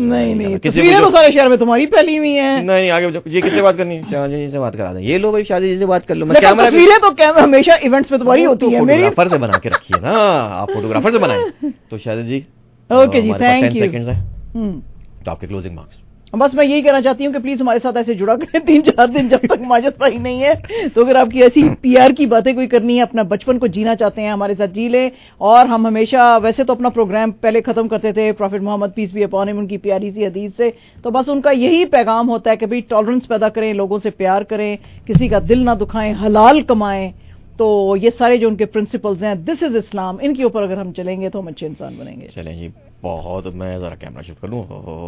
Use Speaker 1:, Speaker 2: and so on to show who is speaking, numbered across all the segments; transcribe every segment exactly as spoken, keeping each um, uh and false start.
Speaker 1: نہیں نہیں تصویریں تو سارے شہر میں تمہاری پھیلی ہوئی ہیں.
Speaker 2: نہیں آگے یہ کس سے بات کرنی ہے؟ شاہجہاں جی سے بات کرا دیں. یہ لو بھائی شاہجہاں جی سے بات کر لو. میں کیمرہ
Speaker 1: تصویریں تو ہمیشہ ایونٹس میں تمہاری ہوتی ہیں. میری
Speaker 2: فوٹوگرافر سے بنا کے رکھیے نا, آپ فوٹوگرافر سے بنائیں. تو شاہجہاں جی
Speaker 1: اوکے جی تھینک یو.
Speaker 2: سیکنڈز ہیں تو آپ کے کلوزنگ مارکس.
Speaker 1: بس میں یہی کہنا چاہتی ہوں کہ پلیز ہمارے ساتھ ایسے جڑا کریں تین چار دن جب تک ماجد بھائی نہیں ہے. تو اگر آپ کی ایسی پی آر کی باتیں کوئی کرنی ہے, اپنا بچپن کو جینا چاہتے ہیں, ہمارے ساتھ جی لیں. اور ہم ہمیشہ ویسے تو اپنا پروگرام پہلے ختم کرتے تھے prophet Muhammad peace be upon him ان کی پیاری سی حدیث سے. تو بس ان کا یہی پیغام ہوتا ہے کہ بھئی ٹالرنس پیدا کریں, لوگوں سے پیار کریں, کسی کا دل نہ دکھائیں, حلال کمائیں. تو یہ سارے جو ان کے پرنسپلز ہیں, دس از اسلام, ان کے اوپر اگر ہم چلیں گے تو ہم اچھے انسان بنیں گے.
Speaker 2: چلیں جی بہت, میں ذرا کیمرہ شفٹ کر لوں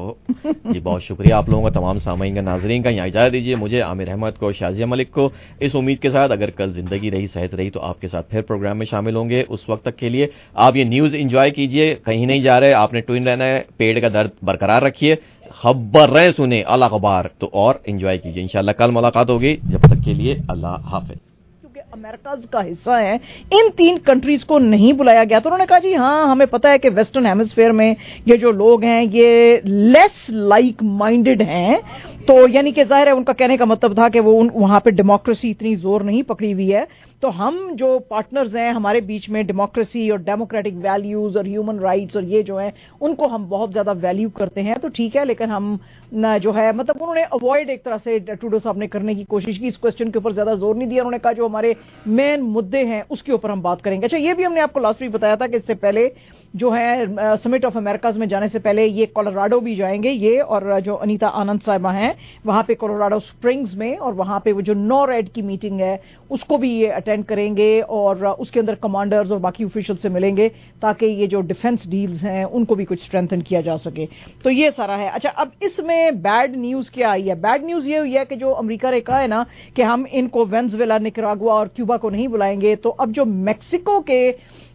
Speaker 2: جی. بہت شکریہ آپ لوگوں کا, تمام سامعین کا, ناظرین کا. یہاں اجازت دیجیے مجھے, عامر احمد کو, شازیہ ملک کو, اس امید کے ساتھ اگر کل زندگی رہی صحت رہی تو آپ کے ساتھ پھر پروگرام میں شامل ہوں گے. اس وقت تک کے لیے آپ یہ نیوز انجوائے کیجئے, کہیں نہیں جا رہے, آپ نے ٹوئن رہنا ہے, پیٹ کا درد برقرار رکھیے, خبر رہے سنیں اللہ خبر تو اور انجوائے کیجئے. انشاءاللہ کل ملاقات ہوگی, جب تک کے لیے اللہ حافظ.
Speaker 1: امریکاز کا حصہ ہیں, ان تین کنٹریز کو نہیں بلایا گیا. تو انہوں نے کہا جی ہاں ہمیں پتہ ہے کہ ویسٹرن ہیمسفیئر میں یہ جو لوگ ہیں یہ لیس لائک مائنڈڈ ہیں. تو یعنی کہ ظاہر ہے ان کا کہنے کا مطلب تھا کہ وہ وہاں پہ ڈیموکریسی اتنی زور نہیں پکڑی ہوئی ہے. تو ہم جو پارٹنرز ہیں ہمارے بیچ میں ڈیموکریسی اور ڈیموکریٹک ویلیوز اور ہیومن رائٹس اور یہ جو ہیں ان کو ہم بہت زیادہ ویلیو کرتے ہیں. تو ٹھیک ہے, لیکن ہم جو ہے مطلب انہوں نے اوائڈ ایک طرح سے ٹروڈو صاحب نے کرنے کی کوشش کی, اس کوشچن کے اوپر زیادہ زور نہیں دیا. انہوں نے کہا جو ہمارے مین مدعے ہیں اس کے اوپر ہم بات کریں گے. اچھا یہ بھی ہم نے آپ کو لاسٹ ویک بتایا تھا کہ اس سے پہلے جو ہے سمٹ آف امریکاز میں جانے سے پہلے یہ کولوراڈو بھی جائیں گے یہ, اور جو انیتا آنند صاحبہ ہیں وہاں پہ کولوراڈو اسپرنگز میں, اور وہاں پہ وہ جو نو ریڈ کی میٹنگ ہے اس کو بھی یہ اٹینڈ کریں گے, اور اس کے اندر کمانڈرز اور باقی آفیشل سے ملیں گے تاکہ یہ جو ڈیفنس ڈیلز ہیں ان کو بھی کچھ اسٹرینتھن کیا جا سکے. تو یہ سارا ہے. اچھا اب اس میں بیڈ نیوز کیا آئی ہے؟ بیڈ نیوز یہ ہوئی ہے کہ جو امریکہ نے کہا ہے نا کہ ہم ان کو وینزویلا, نکراگوا اور کیوبا کو نہیں بلائیں گے, تو اب جو میکسیکو کے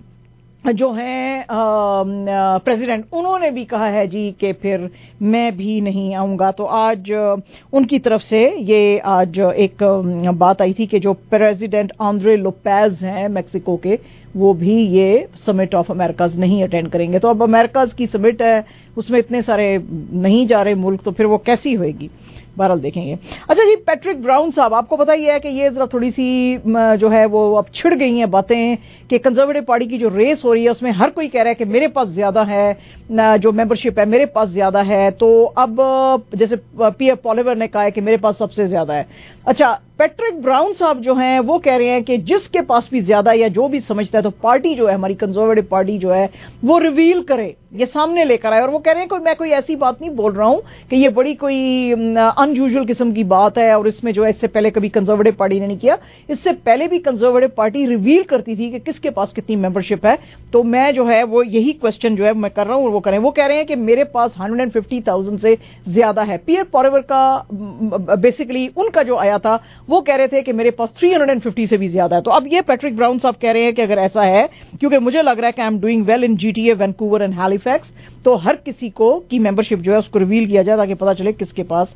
Speaker 1: جو ہیں پریزیڈنٹ انہوں نے بھی کہا ہے جی کہ پھر میں بھی نہیں آؤں گا. تو آج ان کی طرف سے یہ آج ایک بات آئی تھی کہ جو پریزیڈنٹ آندرے لوپیز ہیں میکسیکو کے, وہ بھی یہ سمٹ آف امریکاز نہیں اٹینڈ کریں گے. تو اب امریکاز کی سمٹ ہے, اس میں اتنے سارے نہیں جا رہے ملک, تو پھر وہ کیسی ہوئے گی, بہرحال دیکھیں گے. اچھا جی پیٹرک براؤن صاحب, آپ کو پتہ ہی ہے کہ یہ ذرا تھوڑی سی جو ہے وہ اب چھڑ گئی ہیں باتیں کہ کنزرویٹو پارٹی کی جو ریس ہو رہی ہے اس میں ہر کوئی کہہ رہا ہے کہ میرے پاس زیادہ ہے جو ممبرشپ ہے, میرے پاس زیادہ ہے. تو اب جیسے پی ایف پالیور نے کہا ہے کہ میرے پاس سب سے زیادہ ہے. اچھا پیٹرک براؤن صاحب جو ہیں وہ کہہ رہے ہیں کہ جس کے پاس بھی زیادہ یا جو بھی سمجھتا ہے تو پارٹی جو ہے ہماری کنزرویٹو پارٹی جو ہے وہ ریویل کرے, یہ سامنے لے کر آئے. اور وہ کہہ رہے ہیں کہ میں کوئی ایسی بات نہیں بول رہا ہوں کہ یہ بڑی کوئی ان یوزول قسم کی بات ہے, اور اس میں جو ہے اس سے پہلے کبھی کنزرویٹو پارٹی نے نہیں کیا. اس سے پہلے بھی کنزرویٹو پارٹی ریویل کرتی تھی کہ کس کے پاس کتنی ممبرشپ ہے. تو میں جو ہے وہ یہی کوشچن جو ہے میں کر رہا ہوں, اور وہ کریں وہ کہہ رہے ہیں کہ میرے پاس ون ہنڈریڈ ففٹی تھاؤزینڈ سے زیادہ ہے. پی ایف پالیور کا بیسیکلی ان کا جو آیا تھا وہ کہہ رہے تھے کہ میرے پاس تھری ہنڈریڈ ففٹی سے بھی زیادہ ہے. تو اب یہ پیٹرک براؤن صاحب کہہ رہے ہیں کہ اگر ایسا ہے, کیونکہ مجھے لگ رہا ہے کہ I am doing well in G T A, Vancouver and Halifax, تو ہر کسی کو کی ممبرشپ جو ہے اس کو ریویل کیا جائے تاکہ پتا چلے کس کے پاس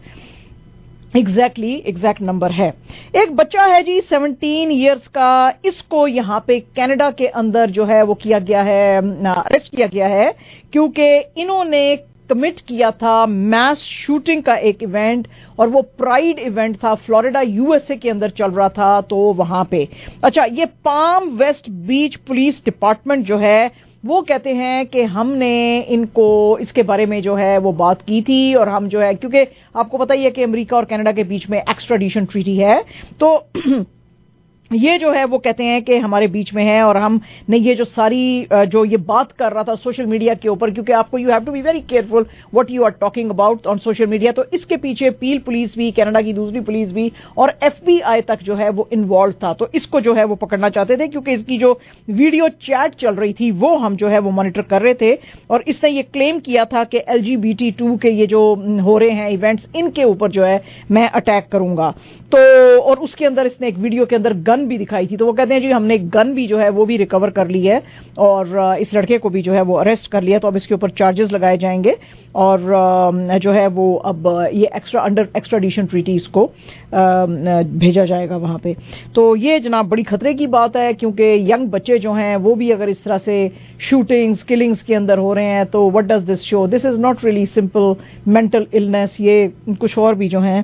Speaker 1: ایگزیکٹلی ایگزیکٹ نمبر ہے. ایک بچہ ہے جی سیونٹین ایئرس کا, اس کو یہاں پہ کینیڈا کے اندر جو ہے وہ کیا گیا ہے, اریسٹ کیا گیا ہے کیونکہ انہوں نے کمٹ کیا تھا میس شوٹنگ کا ایک ایونٹ, اور وہ پرائیڈ ایونٹ تھا فلوریڈا یو ایس اے کے اندر چل رہا تھا. تو وہاں پہ اچھا یہ Palm West Beach police department جو ہے وہ کہتے ہیں کہ ہم نے ان کو اس کے بارے میں جو ہے وہ بات کی تھی, اور ہم جو ہے کیونکہ آپ کو پتہ ہی ہے کہ امریکہ اور کینیڈا کے بیچ میں ایکسٹراڈیشن ٹریٹی ہے, تو یہ جو ہے وہ کہتے ہیں کہ ہمارے بیچ میں ہے, اور ہم نے یہ جو ساری جو یہ بات کر رہا تھا سوشل میڈیا کے اوپر, کیونکہ آپ کو you have to be very careful what you are talking about on social media. تو اس کے پیچھے پیل پولیس بھی, کینیڈا کی دوسری پولیس بھی, اور ایف بی آئی تک جو ہے وہ انوالو تھا. تو اس کو جو ہے وہ پکڑنا چاہتے تھے کیونکہ اس کی جو ویڈیو چیٹ چل رہی تھی وہ ہم جو ہے وہ مانیٹر کر رہے تھے, اور اس نے یہ کلیم کیا تھا کہ L G B T two کے یہ جو ہو رہے ہیں ایونٹس ان کے اوپر جو ہے میں اٹیک کروں گا. تو اور اس کے اندر اس نے ایک ویڈیو کے اندر گن गन भी दिखाई थी, तो वो कहते हैं जी हमने गन भी जो है वो भी रिकवर कर ली है और इस लड़के को भी जो है वो अरेस्ट कर लिया, तो अब इसके ऊपर चार्जेस लगाए जाएंगे और जो है वो अब ये एक्स्ट्रा अंडर एक्स्ट्राडिशन ट्रीटीज को भेजा जाएगा वहां पे। तो ये जनाब बड़ी खतरे की बात है, क्योंकि यंग बच्चे जो हैं वो भी अगर इस तरह से शूटिंग्स किलिंग्स के अंदर हो रहे हैं, तो what does this show? This is not really simple mental illness, ये कुछ और भी जो हैं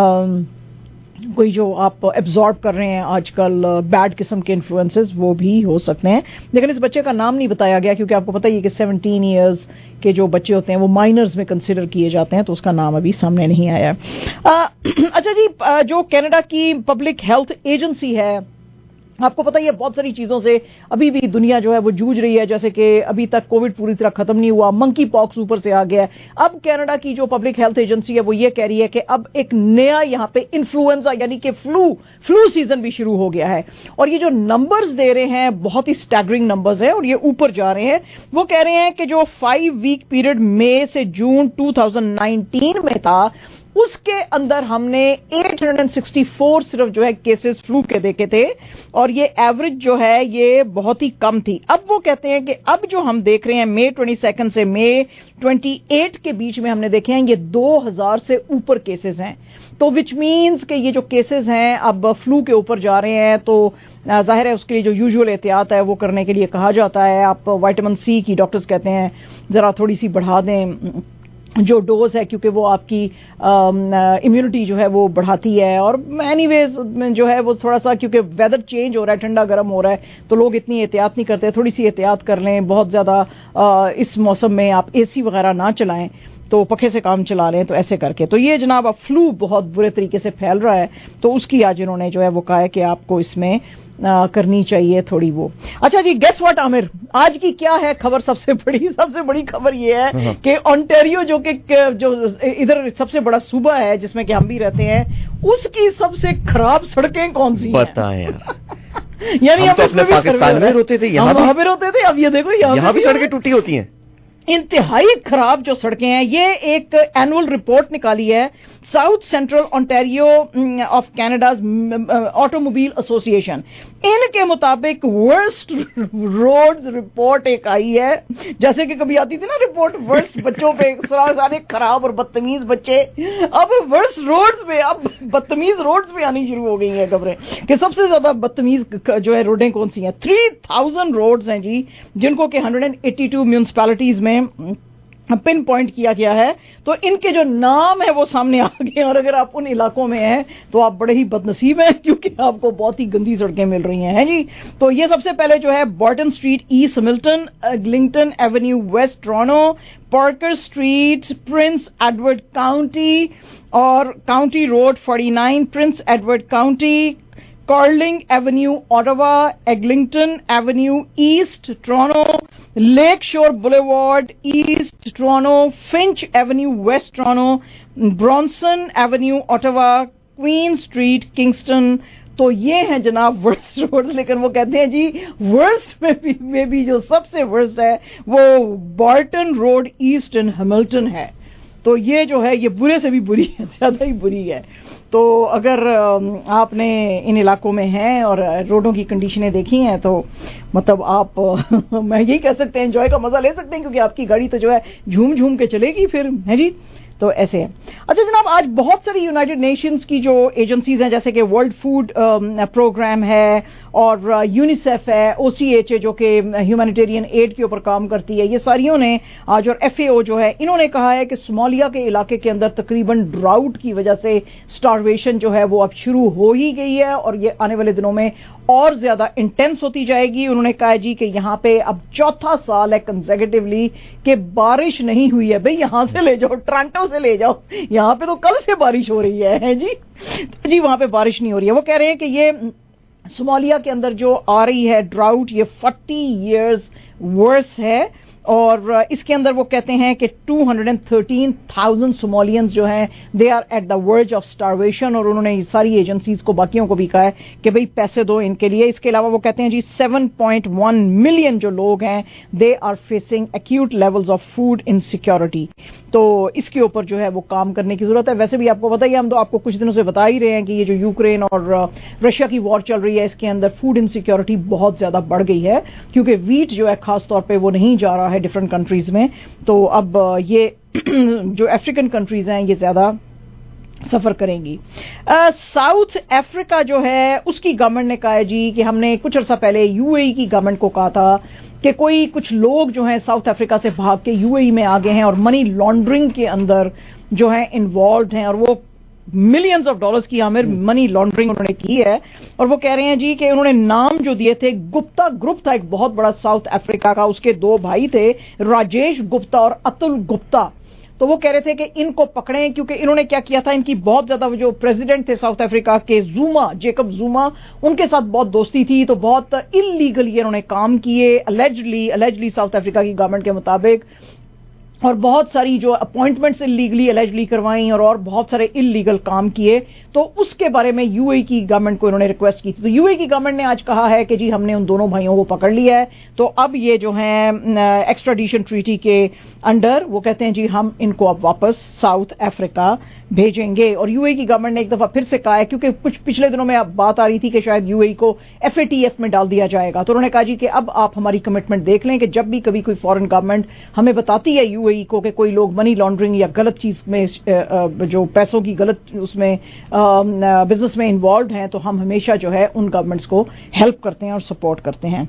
Speaker 1: कोई जो आप एब्जॉर्ब कर रहे हैं आजकल बैड किस्म के इन्फ्लुएंसेस वो भी हो सकते हैं। लेकिन इस बच्चे का नाम नहीं बताया गया, क्योंकि आपको पता ही है कि सेवनटीन ईयर्स के जो बच्चे होते हैं वो माइनर्स में कंसिडर किए जाते हैं, तो उसका नाम अभी सामने नहीं आया। आ, अच्छा जी, जो कनाडा की पब्लिक हेल्थ एजेंसी है, आपको पता ही है बहुत सारी चीजों से अभी भी दुनिया जो है वो जूझ रही है, जैसे कि अभी तक कोविड पूरी तरह खत्म नहीं हुआ, मंकी पॉक्स ऊपर से आ गया है। अब कनाडा की जो पब्लिक हेल्थ एजेंसी है वो ये कह रही है कि अब एक नया यहाँ पे इन्फ्लुएंजा यानी कि फ्लू फ्लू सीजन भी शुरू हो गया है, और ये जो नंबर्स दे रहे हैं बहुत ही स्टैगरिंग नंबर्स हैं और ये ऊपर जा रहे हैं। वो कह रहे हैं कि जो फाइव वीक पीरियड मई से जून टू थाउजेंड नाइनटीन में था, उसके अंदर हमने आठ सौ चौंसठ सिर्फ जो है केसेस फ्लू के देखे थे, और ये एवरेज जो है ये बहुत ही कम थी। अब वो कहते हैं कि अब जो हम देख रहे हैं मई ट्वेंटी सेकंड से मई अट्ठाईस के बीच में हमने देखे हैं ये दो हज़ार से ऊपर केसेस हैं, तो विच मीन्स कि ये जो केसेस हैं अब फ्लू के ऊपर जा रहे हैं। तो जाहिर है उसके लिए जो यूजुअल एहतियात है वो करने के लिए कहा जाता है, आप विटामिन सी की डॉक्टर्स कहते हैं जरा थोड़ी सी बढ़ा दें जो डोज है, क्योंकि वो आपकी इम्यूनिटी जो है वो बढ़ाती है। और एनीवेज जो है वो थोड़ा सा, क्योंकि वेदर चेंज हो रहा है, ठंडा गर्म हो रहा है, तो लोग इतनी एहतियात नहीं करते, थोड़ी सी एहतियात कर लें। बहुत ज़्यादा इस मौसम में आप एसी वगैरह ना चलाएं, तो पखे से काम चला लें, तो ऐसे करके। तो ये जनाब अब फ्लू बहुत बुरे तरीके से फैल रहा है, तो उसकी आज इन्होंने जो है वो कहा है कि आपको इसमें आ, करनी चाहिए थोड़ी वो। अच्छा जी, गेस व्हाट आमिर, आज की क्या है खबर? सबसे बड़ी सबसे बड़ी खबर ये है कि ओंटारियो जो कि जो इधर सबसे बड़ा सूबा है जिसमें कि हम भी रहते हैं, उसकी सबसे खराब सड़कें कौन सी हैं?
Speaker 2: बताएं यार।
Speaker 1: यानी
Speaker 2: हम तो अपने पाकिस्तान में रोते थे, यहाँ
Speaker 1: वहां पे रोते थे, अब ये देखो
Speaker 2: यहाँ भी सड़कें टूटी होती हैं।
Speaker 1: इंतहाई खराब जो सड़कें हैं। ये एक एनुअल रिपोर्ट निकाली है South Central Ontario of Canada's automobile association. इनके मुताबिक वर्स्ट रोड रिपोर्ट एक आई है, जैसे कि कभी आती थी ना रिपोर्ट वर्स्ट बच्चों पे, सारे खराब और बदतमीज बच्चे, अब वर्स्ट रोड्स पे, अब बदतमीज रोड्स पे आनी शुरू हो गई हैं खबरें कि सबसे ज्यादा बदतमीज जो है रोडें कौन सी हैं। थ्री थाउजेंड रोड्स हैं जी, जिनको कि हंड्रेड एट्टी टू म्यूनिसिपैलिटीज में पिन पॉइंट किया गया है। तो इनके जो नाम है वो सामने आ गए, और अगर आप उन इलाकों में हैं तो आप बड़े ही बदनसीब हैं, क्योंकि आपको बहुत ही गंदी सड़कें मिल रही हैं, हैं जी। तो ये सबसे पहले जो है Burton street east Milton, Eglinton avenue west Toronto, Parker street Prince Edward county और county road forty nine Prince Edward county, Carling avenue Ottawa, Eglinton avenue east Toronto, lake shore boulevard east Toronto, Finch avenue west Toronto, Bronson avenue Ottawa, Queen street Kingston. तो ये हैं जनाब worst roads. लेकिन वो कहते हैं जी worst में भी, में भी जो सबसे वर्स्ट है वो Burton road east in Hamilton है। तो ये जो है ये बुरे से भी बुरी है, ज्यादा ही बुरी है। तो अगर आपने इन इलाकों में हैं और रोडों की कंडीशनें देखी हैं तो मतलब आप मैं यही कह सकते हैं एंजॉय का मजा ले सकते हैं, क्योंकि आपकी गाड़ी तो जो है झूम झूम के चलेगी फिर, है जी। तो ऐसे है। अच्छा जनाब, आज बहुत सारी यूनाइटेड नेशंस की जो एजेंसीज हैं, जैसे कि वर्ल्ड फूड प्रोग्राम है और यूनिसेफ है, ओसीएच है जो कि ह्यूमैनिटेरियन एड के ऊपर काम करती है, ये सारियों ने आज, और एफएओ जो है, इन्होंने कहा है कि सोमालिया के इलाके के अंदर तकरीबन ड्राउट की वजह से स्टारवेशन जो है वो अब शुरू हो ही गई है, और ये आने वाले दिनों में और ज्यादा इंटेंस होती जाएगी। उन्होंने कहा जी कि यहाँ पे अब चौथा साल है कंसेक्यूटिवली कि बारिश नहीं हुई है। भाई यहां से ले जाओ, टोरंटो से ले जाओ, यहाँ पे तो कल से बारिश हो रही है, है जी। तो जी वहां पे बारिश नहीं हो रही है। वो कह रहे हैं कि ये सोमालिया के अंदर जो आ रही है ड्राउट, ये फोर्टी इयर्स वर्स है, اور اس کے اندر وہ کہتے ہیں کہ two hundred thirteen thousand Somalians جو ہیں they are at the verge of starvation, اور انہوں نے ساری ایجنسیز کو باقیوں کو بھی کہا ہے کہ بھئی پیسے دو ان کے لیے. اس کے علاوہ وہ کہتے ہیں جی سیون پوائنٹ ون ملین جو لوگ ہیں they are facing acute levels of food insecurity. تو اس کے اوپر جو ہے وہ کام کرنے کی ضرورت ہے. ویسے بھی آپ کو پتہ ہی، ہم تو آپ کو کچھ دنوں سے بتا ہی رہے ہیں کہ یہ جو یوکرین اور رشیا کی وار چل رہی ہے اس کے اندر فوڈ انسیکیورٹی بہت زیادہ بڑھ گئی ہے، کیونکہ ویٹ جو ہے خاص طور پہ وہ نہیں جا رہا ہے ڈفرینٹ کنٹریز میں. تو اب یہ جو افریقن کنٹریز ہیں یہ زیادہ سفر کریں گی. ساؤتھ افریقہ جو ہے اس کی گورنمنٹ نے کہا ہے جی کہ ہم نے کچھ عرصہ پہلے یو اے ای کی گورنمنٹ کو کہا تھا کہ کوئی کچھ لوگ جو ہیں ساؤتھ افریقہ سے بھاگ کے یو اے ای میں آگے ہیں اور منی لانڈرنگ کے اندر جو ہیں انوالوڈ ہیں، اور وہ ملینز آف ڈالرز کی عامر منی لانڈرنگ انہوں نے کی ہے. اور وہ کہہ رہے ہیں جی کہ انہوں نے نام جو دیے تھے، گپتا گروپ تھا ایک بہت بڑا ساؤتھ افریقہ کا، اس کے دو بھائی تھے راجیش گپتا اور اتل گپتا. تو وہ کہہ رہے تھے کہ ان کو پکڑیں، کیونکہ انہوں نے کیا کیا تھا، ان کی بہت زیادہ جو پریزیڈنٹ تھے ساؤتھ افریقہ کے زوما، جیکب زوما، ان کے ساتھ بہت دوستی تھی. تو بہت انلیگلی انہوں نے کام کیے الیجلی الیجلی ساؤتھ افریقہ کی گورنمنٹ کے مطابق، اور بہت ساری جو اپوائنٹمنٹس انلیگلی الیجلی کروائیں اور اور بہت سارے انلیگل کام کیے. تو اس کے بارے میں یو اے کی گورنمنٹ کو انہوں نے ریکویسٹ کی تھی. تو یو اے کی گورنمنٹ نے آج کہا ہے کہ جی ہم نے ان دونوں بھائیوں کو پکڑ لیا ہے. تو اب یہ جو ہیں ایکسٹراڈیشن ٹریٹی کے انڈر وہ کہتے ہیں جی ہم ان کو اب واپس ساؤتھ افریقہ بھیجیں گے. اور یو اے کی گورنمنٹ نے ایک دفعہ پھر سے کہا ہے، کیونکہ کچھ پچھلے دنوں میں اب بات آ رہی تھی کہ شاید یو اے کو ایف اے ٹی ایف میں ڈال دیا جائے گا. تو انہوں نے کہا جی کہ اب آپ ہماری کمٹمنٹ دیکھ لیں کہ جب بھی کبھی کوئی فارن گورنمنٹ ہمیں بتاتی ہے یو اے ای کو کہ کوئی لوگ منی لانڈرنگ یا غلط چیز میں جو پیسوں کی غلط اس میں بزنس میں انوالوڈ ہیں، تو ہم ہمیشہ جو ہے ان گورنمنٹس کو ہیلپ کرتے ہیں اور سپورٹ کرتے ہیں.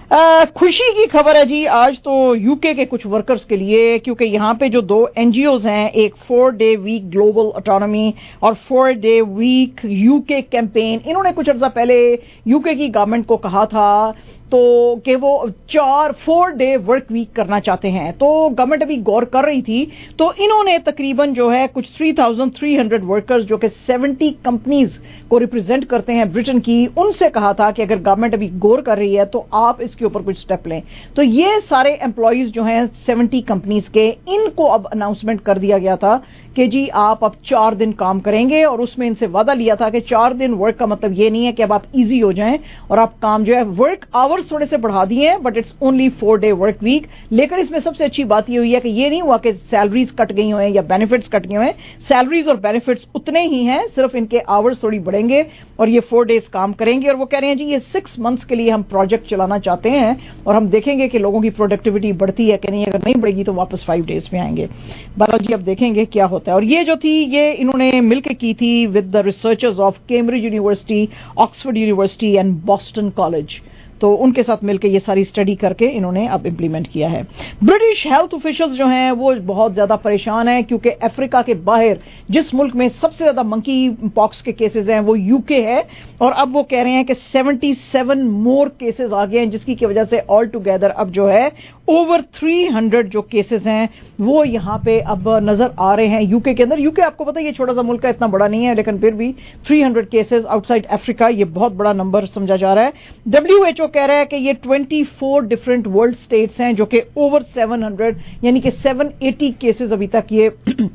Speaker 1: خوشی کی خبر ہے جی آج تو یو کے کے کچھ ورکرز کے لیے، کیونکہ یہاں پہ جو دو این جی اوز ہیں، ایک four day week global autonomy اور four day week U K campaign, انہوں نے کچھ عرصہ پہلے یو کے کی گورنمنٹ کو کہا تھا تو کہ وہ چار فور ڈے ورک ویک کرنا چاہتے ہیں. تو گورنمنٹ ابھی غور کر رہی تھی، تو انہوں نے تقریباً جو ہے کچھ three thousand three hundred workers جو کہ سیونٹی کمپنیز کو ریپرزینٹ کرتے ہیں برٹن کی، ان سے کہا تھا کہ اگر گورنمنٹ ابھی غور کر رہی ہے تو آپ اس کے اوپر کچھ سٹیپ لیں. تو یہ سارے امپلائیز جو ہیں سیونٹی کمپنیز کے، ان کو اب اناؤنسمنٹ کر دیا گیا تھا کہ جی آپ اب چار دن کام کریں گے. اور اس میں ان سے وعدہ لیا تھا کہ چار دن ورک کا مطلب یہ نہیں ہے کہ اب آپ ایزی ہو جائیں اور آپ کام جو ہے ورک آور تھوڑے سے بڑھا دیے ہیں، but it's only four day work week. لیکن اس میں سب سے اچھی بات یہ ہوئی ہے کہ یہ نہیں ہوا کہ سیلریز کٹ گئی ہوئے یا بینیفٹس کٹ گئے ہوئے. سیلریز اور بینیفٹس اتنے ہی ہیں، صرف ان کے آورز تھوڑی بڑھیں گے اور یہ فور ڈیز کام کریں گے. اور وہ کہہ رہے ہیں جی یہ سکس منتھس کے لیے ہم پروجیکٹ چلانا چاہتے ہیں اور ہم دیکھیں گے کہ لوگوں کی پروڈکٹیوٹی بڑھتی ہے کہ نہیں. اگر نہیں بڑھے گی تو واپس فائیو ڈیز میں آئیں گے. بہرحال جی اب دیکھیں گے کیا ہوتا ہے. اور یہ جو تھی یہ انہوں نے مل کے کی تھی with the researchers of Cambridge university, Oxford university and بoston کالج. تو ان کے ساتھ مل کے یہ ساری اسٹڈی کر کے انہوں نے اب امپلیمنٹ کیا ہے. برٹش ہیلتھ آفیشلز جو ہیں وہ بہت زیادہ پریشان ہیں، کیونکہ افریقہ کے باہر جس ملک میں سب سے زیادہ منکی پاکس کے کیسز ہیں وہ یو کے ہے. اور اب وہ کہہ رہے ہیں کہ سیونٹی سیون مور کیسز آ گئے ہیں، جس کی وجہ سے آل ٹوگیدر اب جو ہے اوور تھری ہنڈریڈ جو کیسز ہیں وہ یہاں پہ اب نظر آ رہے ہیں یو کے کے اندر. یو کے آپ کو پتا ہے یہ چھوٹا سا ملک ہے، اتنا بڑا نہیں ہے، لیکن پھر بھی three hundred cases outside Africa یہ بہت بڑا نمبر سمجھا جا رہا ہے. ڈبلیو ایچ او کہہ رہا ہے کہ یہ twenty four different world states ہیں جو کہ اوور سیون ہنڈریڈ یعنی کہ سیون ایٹی کیسز ابھی تک یہ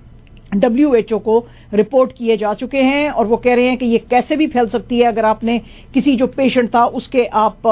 Speaker 1: ڈبلیو ایچ او کو رپورٹ کیے جا چکے ہیں. اور وہ کہہ رہے ہیں کہ یہ کیسے بھی پھیل سکتی ہے اگر آپ نے کسی جو پیشنٹ تھا اس کے آپ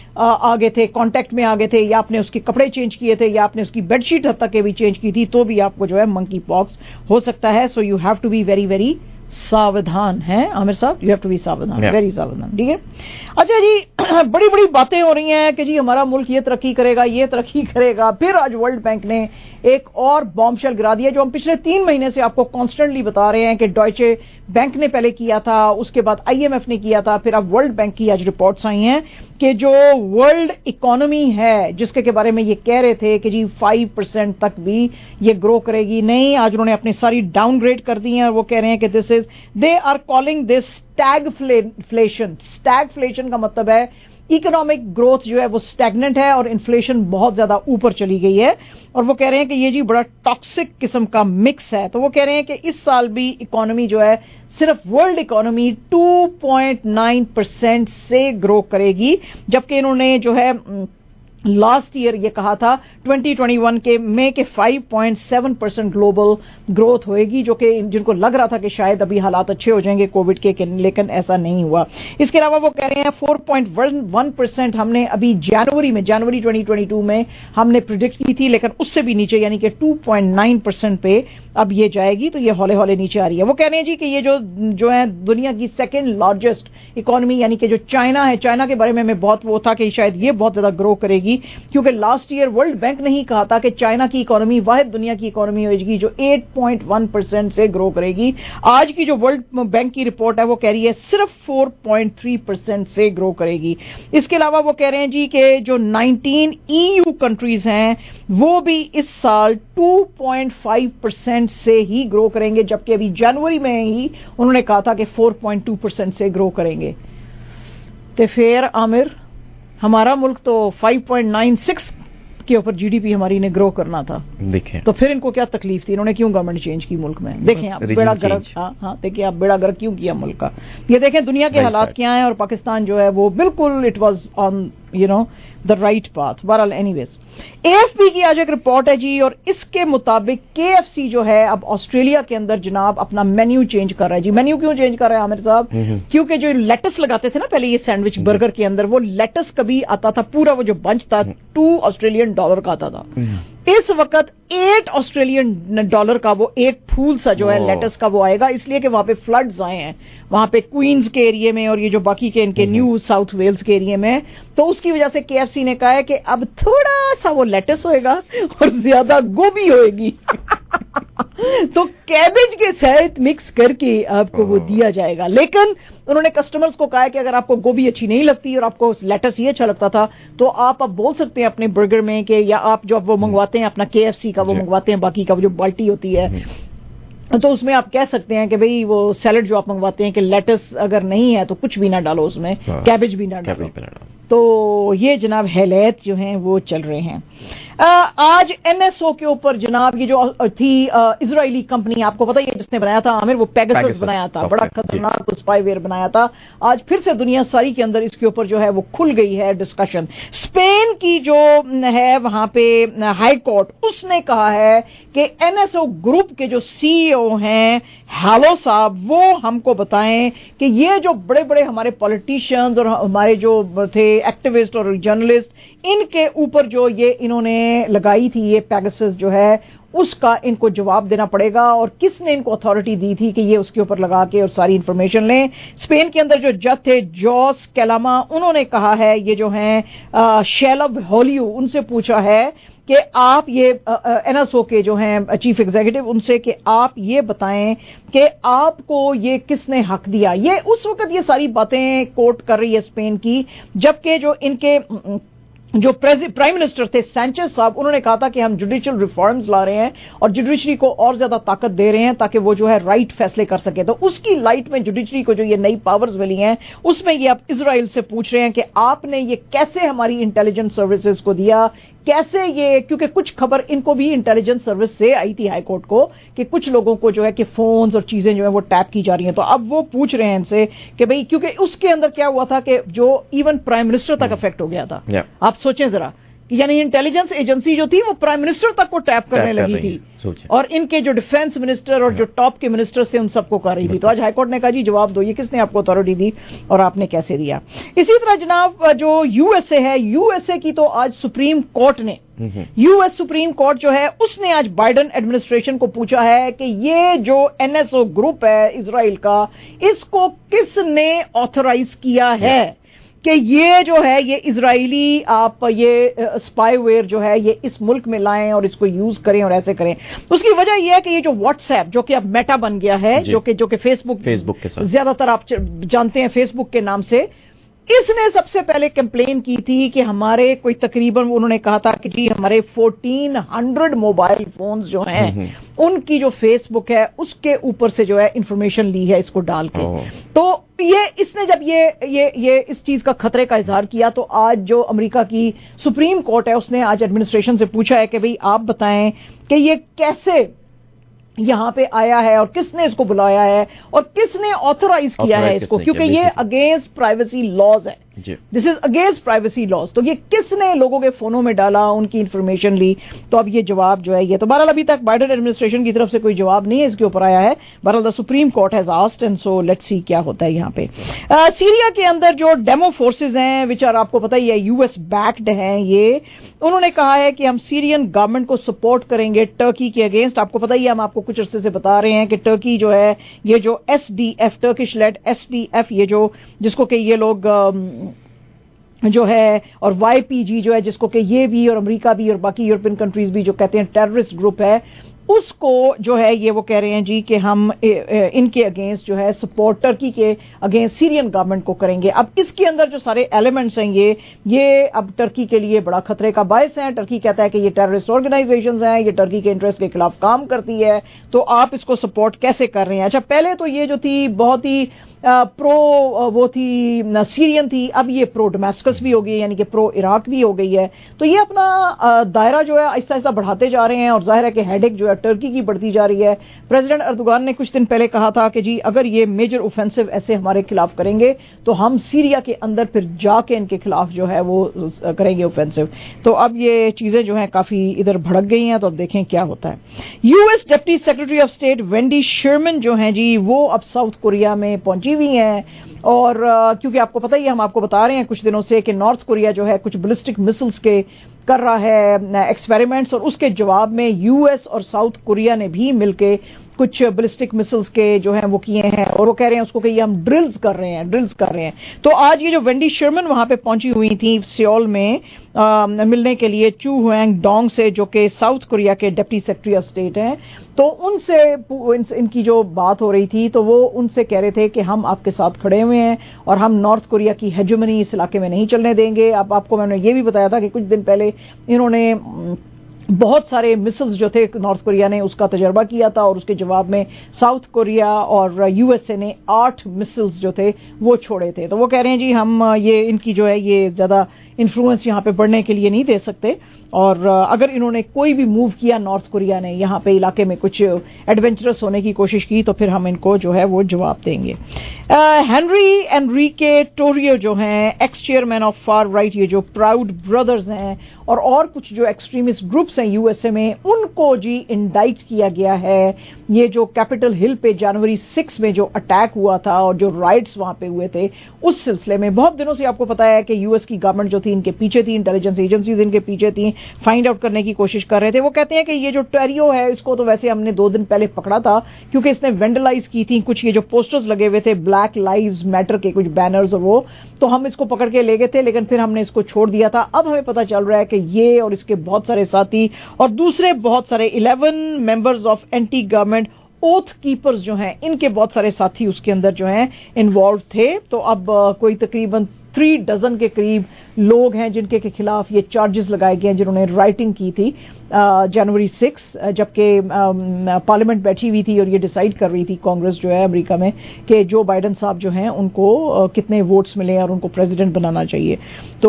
Speaker 1: آگے تھے، کانٹیکٹ میں آگے تھے، یا آپ نے اس کے کپڑے چینج کیے تھے، یا آپ نے اس کی بیڈ شیٹ حد تک کے بھی چینج کی تھی، تو بھی آپ کو جو ہے منکی پاکس ہو سکتا ہے. So you have to be very very ساودھان ہے عامر صاحب، یو ہیو ٹو بی ساودھان، ویری ساودھان. ٹھیک ہے. اچھا جی بڑی بڑی باتیں ہو رہی ہیں کہ جی ہمارا ملک یہ ترقی کرے گا، یہ ترقی کرے گا. پھر آج ورلڈ بینک نے ایک اور بام شیل گرا دیا جو ہم پچھلے تین مہینے سے آپ کو کانسٹنٹلی بتا رہے ہیں کہ ڈوائچے بینک نے پہلے کیا تھا، اس کے بعد آئی ایم ایف نے کیا تھا، پھر اب ورلڈ بینک کی آج رپورٹس آئی ہیں کہ جو ورلڈ اکانومی ہے جس کے بارے میں یہ کہہ رہے تھے کہ جی فائیو پرسینٹ تک بھی یہ گرو کرے گی، نہیں، آج انہوں نے اپنی ساری ڈاؤن گریڈ کر دی ہیں. اور وہ کہہ رہے ہیں کہ this is they are calling this stagflation. Stagflation کا مطلب ہے اکنامک گروتھ جو ہے وہ اسٹیگننٹ ہے اور انفلیشن بہت زیادہ اوپر چلی گئی ہے. اور وہ کہہ رہے ہیں کہ یہ جی بڑا ٹاکسک قسم کا مکس ہے. تو وہ کہہ رہے ہیں کہ اس سال بھی اکانومی جو ہے صرف world economy two point nine percent سے گرو کرے گی، جبکہ انہوں نے جو ہے लास्ट ईयर ये कहा था ट्वेंटी ट्वेंटी वन के में के five point seven percent global growth होएगी, जो कि जिनको लग रहा था कि शायद अभी हालात अच्छे हो जाएंगे कोविड के, लेकिन ऐसा नहीं हुआ। इसके अलावा वो कह रहे हैं फोर पॉइंट वन परसेंट हमने अभी जनवरी में जनवरी ट्वेंटी ट्वेंटी टू में हमने प्रिडिक्ट की थी, लेकिन उससे भी नीचे यानी कि टू पॉइंट नाइन परसेंट पे अब ये जाएगी, तो ये हौले हौले नीचे आ रही है। वो कह रहे हैं जी कि ये जो जो है दुनिया की सेकेंड लार्जेस्ट इकोनॉमी यानी कि जो चाइना है, चाइना के बारे में हमें बहुत वो था कि शायद ये बहुत ज्यादा ग्रो करेगी, क्योंकि लास्ट ईयर वर्ल्ड बैंक ने ही कहा था कि चाइना की इकोनॉमी वाहिद दुनिया की इकोनॉमी होगी जो एट पॉइंट वन परसेंट से ग्रो करेगी। आज की जो वर्ल्ड बैंक की रिपोर्ट है वो कह रही है सिर्फ फोर पॉइंट थ्री परसेंट से ग्रो करेगी। इसके अलावा वो कह रहे हैं जी कि जो नाइनटीन ईयू कंट्रीज हैं वो भी इस साल टू पॉइंट फाइव परसेंट से ही ग्रो करेंगे, जबकि अभी जनवरी में ही उन्होंने कहा था कि फोर पॉइंट टू परसेंट से ग्रो करेंगे। तो फिर आमिर हमारा मुल्क तो फाइव पॉइंट नाइन सिक्स के ऊपर जीडीपी हमारी ने ग्रो करना था,
Speaker 2: देखें
Speaker 1: तो फिर इनको क्या तकलीफ थी, इन्होंने क्यों गवर्नमेंट चेंज की मुल्क में? देखें आप बेड़ा गर्क, हाँ हाँ देखिए आप बेड़ा गर्क क्यों किया मुल्क का। ये देखें दुनिया के हालात क्या हैं, और पाकिस्तान जो है वो बिल्कुल it was on you know the right path. बहरहाल एनीवेज, एएफपी की आज एक रिपोर्ट है जी, और इसके मुताबिक केएफसी जो है अब ऑस्ट्रेलिया के अंदर जनाब अपना मेन्यू चेंज कर रहा है जी। मेन्यू क्यों चेंज कर रहा है आमिर साहब? क्योंकि जो लेटस लगाते थे ना पहले ये सैंडविच बर्गर के अंदर, वो लेटस कभी आता था पूरा वो जो बंच था टू ऑस्ट्रेलियन डॉलर का आता था, इस वक्त एट ऑस्ट्रेलियन डॉलर का वो एक फूल सा जो है लेटस का वो आएगा, इसलिए कि वहां पे फ्लड्स आए हैं वहां पे क्वींस के एरिया में और ये जो बाकी के इनके न्यू साउथ वेल्स के एरिया में, तो उसकी वजह से केएफसी ने कहा है कि अब थोड़ा सा वो लेटस होएगा और ज्यादा गोभी होएगी तो कैबेज के साथ मिक्स करके आपको वो दिया जाएगा। लेकिन उन्होंने कस्टमर्स को कहा है कि अगर आपको गोभी अच्छी नहीं लगती और आपको लेटस ही अच्छा लगता था तो आप अब बोल सकते हैं अपने बर्गर में कि, या आप जो वो मंगवाते हैं अपना केएफसी का वो मंगवाते हैं बाकी का वो जो बाल्टी होती है, तो उसमें आप कह सकते हैं कि भाई वो सैलड जो आप मंगवाते हैं कि लेटस अगर नहीं है तो कुछ भी ना डालो उसमें, कैबेज भी ना डालो। तो ये जनाब हैलत जो हैं वो चल रहे हैं। आ, आज एनएसओ के ऊपर जनाब ये जो थी इजरायली कंपनी, आपको पता ही है जिसने बनाया था आमिर, वो पेगासस बनाया था, बड़ा खतरनाक स्पाईवेयर बनाया था। आज फिर से दुनिया सारी के अंदर इसके ऊपर जो है वो खुल गई है डिस्कशन। स्पेन की जो है वहां पे हाई कोर्ट, उसने कहा है कि एनएसओ ग्रुप के जो सीईओ हैं हालो साहब, वो हमको बताएं कि ये जो बड़े बड़े हमारे पॉलिटिशियंस और हमारे जो थे एक्टिविस्ट और जर्नलिस्ट, इनके ऊपर जो ये इन्होंने लगाई थी ये पेगासस जो है, उसका इनको जवाब देना पड़ेगा, और किसने इनको अथॉरिटी दी थी कि ये उसके ऊपर लगा के और सारी इंफॉर्मेशन लें। स्पेन के अंदर जो जज थे जॉस कैलामा, उन्होंने कहा है ये जो हैं शेलब होलियो, उनसे पूछा है कि आप ये एनएसओ के जो हैं चीफ एग्जीक्यूटिव, उनसे कि आप ये बताएं कि आपको ये किसने हक दिया। ये उस वक्त ये सारी बातें कोर्ट कर रही है स्पेन की, जबकि जो इनके जो प्राइम मिनिस्टर थे सैंचेज साहब, उन्होंने कहा था कि हम जुडिशियल रिफॉर्म्स ला रहे हैं और जुडिशरी को और ज्यादा ताकत दे रहे हैं ताकि वो जो है राइट फैसले कर सके। तो उसकी लाइट में जुडिशरी को जो ये नई पावर्स मिली हैं, उसमें ये आप इजराइल से पूछ रहे हैं कि आपने ये कैसे हमारी इंटेलिजेंस सर्विसेज को दिया, कैसे ये, क्योंकि कुछ खबर इनको भी इंटेलिजेंस सर्विस से आई थी हाईकोर्ट को कि कुछ लोगों को जो है कि फोन्स और चीजें जो है वो टैप की जा रही हैं। तो अब वो पूछ रहे हैं इनसे कि भाई, क्योंकि उसके अंदर क्या हुआ था कि जो इवन प्राइम मिनिस्टर तक अफेक्ट हो गया था। yeah. आप सोचें जरा कि यानी इंटेलिजेंस एजेंसी जो थी वो प्राइम मिनिस्टर तक को टैप करने लगी थी, और इनके जो डिफेंस मिनिस्टर और जो टॉप के मिनिस्टर्स थे उन सबको कर रही थी। तो आज हाईकोर्ट ने कहा जी जवाब दो, ये किसने आपको अथॉरिटी दी और आपने कैसे दिया। इसी तरह जनाब जो यूएसए है, यूएसए की तो आज सुप्रीम कोर्ट ने, यूएस सुप्रीम कोर्ट जो है उसने आज बाइडेन एडमिनिस्ट्रेशन को पूछा है कि ये जो एनएसओ ग्रुप है इजराइल का, इसको किसने ऑथराइज किया है कि ये जो है ये इजरायली आप ये स्पाईवेयर जो है ये इस मुल्क में लाएं और इसको यूज करें और ऐसे करें। उसकी वजह ये है कि ये जो व्हाट्सएप जो कि अब मेटा बन गया है, जो कि जो कि फेसबुक
Speaker 2: फेसबुक के साथ
Speaker 1: ज्यादातर आप जानते हैं फेसबुक के नाम से, इसने सबसे पहले कंप्लेन की थी कि हमारे कोई तकरीबन, उन्होंने कहा था कि जी हमारे फोर्टीन हंड्रेड मोबाइल फोन्स जो हैं उनकी जो फेसबुक है उसके ऊपर से जो है इंफॉर्मेशन ली है इसको डाल के। तो ये इसने जब ये ये ये इस चीज का खतरे का इजहार किया, तो आज जो अमेरिका की सुप्रीम कोर्ट है उसने आज एडमिनिस्ट्रेशन से पूछा है कि भाई आप बताएं कि ये कैसे यहां पे आया है और किसने इसको बुलाया है और किसने ऑथराइज किया है इसको, क्योंकि ये अगेंस्ट प्राइवेसी लॉज है। This is against privacy laws. तो ये किसने लोगों के फोनों में डाला, उनकी इंफॉर्मेशन ली, तो अब ये जवाब जो है ये तो बहरहाल अभी तक बाइडेन एडमिनिस्ट्रेशन की तरफ से कोई जवाब नहीं है इसके ऊपर आया है। बहरहाल the supreme court has asked and so let's see क्या होता है यहाँ पे। uh, सीरिया के अंदर जो डेमो फोर्सेज हैं विच आर आपको पता ही है यूएस बैक्ड हैं, ये उन्होंने कहा है कि हम सीरियन गवर्नमेंट को सपोर्ट करेंगे टर्की के अगेंस्ट। आपको पता ही है, हम आपको कुछ अरसे से बता रहे हैं कि टर्की जो है ये जो S D F Turkish led S D F ये जो जिसको कि ये लोग जो है और वाई पी जी जो है जिसको कि ये भी और अमेरिका भी और बाकी यूरोपियन कंट्रीज भी जो कहते हैं टेररिस्ट ग्रुप है, उसको जो है ये वो कह रहे हैं जी कि हम इनके अगेंस्ट जो है सपोर्ट टर्की के अगेंस्ट सीरियन गवर्नमेंट को करेंगे। अब इसके अंदर जो सारे एलिमेंट्स हैं ये ये अब टर्की के लिए बड़ा खतरे का बायस है। टर्की कहता है कि ये टेररिस्ट ऑर्गेनाइजेशंस हैं, ये टर्की के इंटरेस्ट के खिलाफ काम करती है, तो आप इसको सपोर्ट कैसे कर रहे हैं। अच्छा, पहले तो ये जो थी बहुत ही प्रो वो थी सीरियन थी, अब ये प्रो डमास्कस भी हो गई, यानी कि प्रो इराक भी हो गई है। तो ये अपना दायरा जो है आहिस्ता आहिस्ता बढ़ाते जा रहे हैं और जाहिर है कि हेडेक जो है टर्की की बढ़ती जा रही है। प्रेसिडेंट अर्दोगान ने कुछ दिन पहले कहा था कि जी अगर ये मेजर ऑफेंसिव ऐसे हमारे खिलाफ करेंगे तो हम सीरिया के अंदर फिर जाके इनके खिलाफ जो है वो करेंगे ऑफेंसिव। तो अब ये चीजें जो है काफी इधर भड़क गई हैं, तो अब देखें क्या होता है। US deputy secretary of state Wendy Sherman जो हैं जी वो अब साउथ कोरिया में पहुंची हुई हैं और क्योंकि आपको पता ही है, हम आपको बता रहे हैं कुछ दिनों से कि नॉर्थ कोरिया जो है कुछ बैलिस्टिक मिसाइल्स के कर रहा है एक्सपेरिमेंट्स, और उसके जवाब में यूएस और साउथ कोरिया ने भी मिलके कुछ बैलिस्टिक मिसाइल्स के जो हैं वो किए हैं और वो कह रहे हैं उसको कि ये हम ड्रिल्स कर रहे हैं ड्रिल्स कर रहे हैं। तो आज ये जो वेंडी शर्मन वहां पे पहुंची हुई थी सियोल में आ, मिलने के लिए चू हुएंग डोंग से जो कि साउथ कोरिया के डिप्टी सेक्रेटरी ऑफ स्टेट हैं, तो उनसे इन, इनकी जो बात हो रही थी तो वो उनसे कह रहे थे कि हम आपके साथ खड़े हुए हैं और हम नॉर्थ कोरिया की हेजेमनी इस इलाके में नहीं चलने देंगे। अब आपको मैंने ये भी बताया था कि कुछ दिन पहले इन्होंने बहुत सारे मिसाइल्स जो थे नॉर्थ कोरिया ने उसका तजर्बा किया था और उसके जवाब में साउथ कोरिया और यूएसए ने आठ मिसाइल्स जो थे वो छोड़े थे। तो वो कह रहे हैं जी हम ये इनकी जो है ये ज्यादा इन्फ्लुएंस यहाँ पे बढ़ने के लिए नहीं दे सकते, और अगर इन्होंने कोई भी मूव किया नॉर्थ कोरिया ने यहाँ पे इलाके में कुछ एडवेंचरस होने की कोशिश की तो फिर हम इनको जो है वो जवाब देंगे। हेनरी एनरिके टोरियो जो हैं ex chairman of far right, ये जो प्राउड ब्रदर्स हैं और और कुछ जो एक्सट्रीमिस्ट ग्रुप्स हैं यूएसए में, उनको जी इंडाइट किया गया है। ये जो कैपिटल हिल पे जनवरी सिक्स में जो अटैक हुआ था और जो राइट्स वहां पे हुए थे उस सिलसिले में बहुत दिनों से आपको पता है कि यूएस की गवर्नमेंट जो थी इनके पीछे थी, इंटेलिजेंस एजेंसीज इनके पीछे थी, फाइंड आउट करने की कोशिश कर रहे थे। वो कहते हैं कि ये जो टेरियो है इसको तो वैसे हमने दो दिन पहले पकड़ा था क्योंकि इसने वेंडलाइज की थी कुछ ये जो पोस्टर्स लगे हुए थे ब्लैक लाइव्स मैटर के कुछ बैनर्स और वो, तो हम इसको पकड़ के ले गए थे लेकिन फिर हमने इसको छोड़ दिया था। अब हमें पता चल रहा है कि ये और इसके बहुत सारे साथी और दूसरे बहुत सारे eleven members of anti government oath keepers जो हैं इनके बहुत सारे साथी उसके अंदर जो हैं इन्वॉल्व थे। तो अब कोई तकरीबन थ्री डजन के करीब लोग हैं जिनके के खिलाफ ये चार्जेस लगाए गए हैं जिन्होंने राइटिंग की थी जनवरी सिक्स, जबकि पार्लियामेंट बैठी हुई थी और ये डिसाइड कर रही थी कांग्रेस जो है अमेरिका में कि जो बाइडेन साहब जो हैं उनको कितने वोट्स मिले और उनको प्रेसिडेंट बनाना चाहिए। तो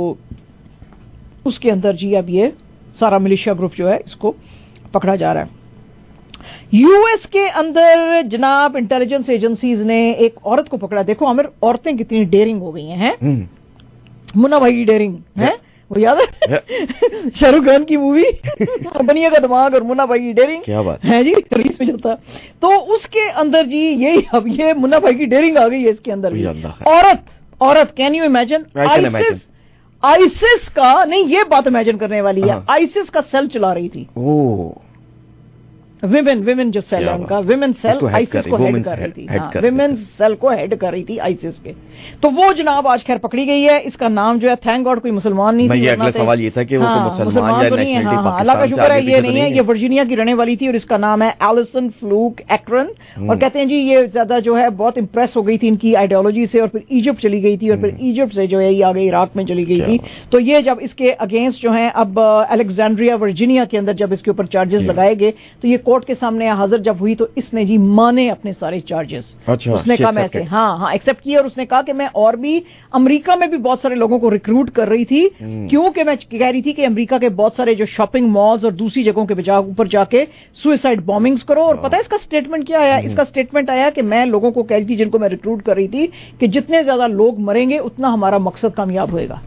Speaker 1: उसके अंदर जी अब ये सारा मिलिशिया ग्रुप जो है इसको पकड़ा जा रहा है। यूएस के अंदर जनाब इंटेलिजेंस एजेंसीज ने एक औरत को पकड़ा। देखो आमिर, औरतें कितनी डेयरिंग हो गई हैं, हैं? मुन्ना भाई की डेयरिंग है वो याद है शाहरुख खान की मूवी बनिया का दिमाग और मुन्ना भाई की डेयरिंग, क्या बात है जी, रिलीज में चलता। तो उसके अंदर जी यही अब ये मुन्ना भाई की डेयरिंग आ गई है इसके अंदर भी। औरत औरत can you imagine, ISIS ISIS का नहीं, ये बात इमेजिन करने वाली है, आइसिस का सेल चला रही थी। ओह, विमेन विमेन जो सेल है उनका विमेन सेल आइसिस को हेड कर रही थी, विमेन सेल को हेड कर रही थी आइसिस के। तो वो जनाब आज खैर पकड़ी गई है। इसका नाम जो है थैंक गॉड कोई मुसलमान नहीं थी। अगला सवाल ये था कि वो मुसलमान या नेशनलिटी पाकिस्तान, अल्लाह का शुक्र है ये नहीं है, ये वर्जीनिया की रहने वाली थी और इसका नाम है एलिसन फ्लूक एक्रन। और कहते हैं जी ये ज्यादा जो है बहुत इंप्रेस हो गई थी इनकी आइडियोलॉजी से और फिर इजिप्ट चली गई थी और फिर इजिप्ट से जो है ये आगे इराक में चली गई थी। तो ये जब इसके अगेंस्ट जो है अब अलेक्जेंड्रिया वर्जीनिया के अंदर जब इसके ऊपर चार्जेस लगाए गए तो ये कोर्ट के सामने हाजिर जब हुई तो इसने जी माने अपने सारे चार्जेस।
Speaker 2: अच्छा,
Speaker 1: उसने कहा मैं ऐसे हाँ हाँ एक्सेप्ट किया, और उसने कहा कि मैं और भी अमेरिका में भी बहुत सारे लोगों को रिक्रूट कर रही थी, क्योंकि मैं कह रही थी कि अमेरिका के बहुत सारे जो शॉपिंग मॉल्स और दूसरी जगहों के बजाय ऊपर जाके सुसाइड बॉम्बिंग्स करो। और पता है इसका स्टेटमेंट क्या आया? इसका स्टेटमेंट आया कि मैं लोगों को कह रही थी, जिनको मैं रिक्रूट कर रही थी, कि जितने ज्यादा लोग मरेंगे उतना हमारा मकसद कामयाब होएगा।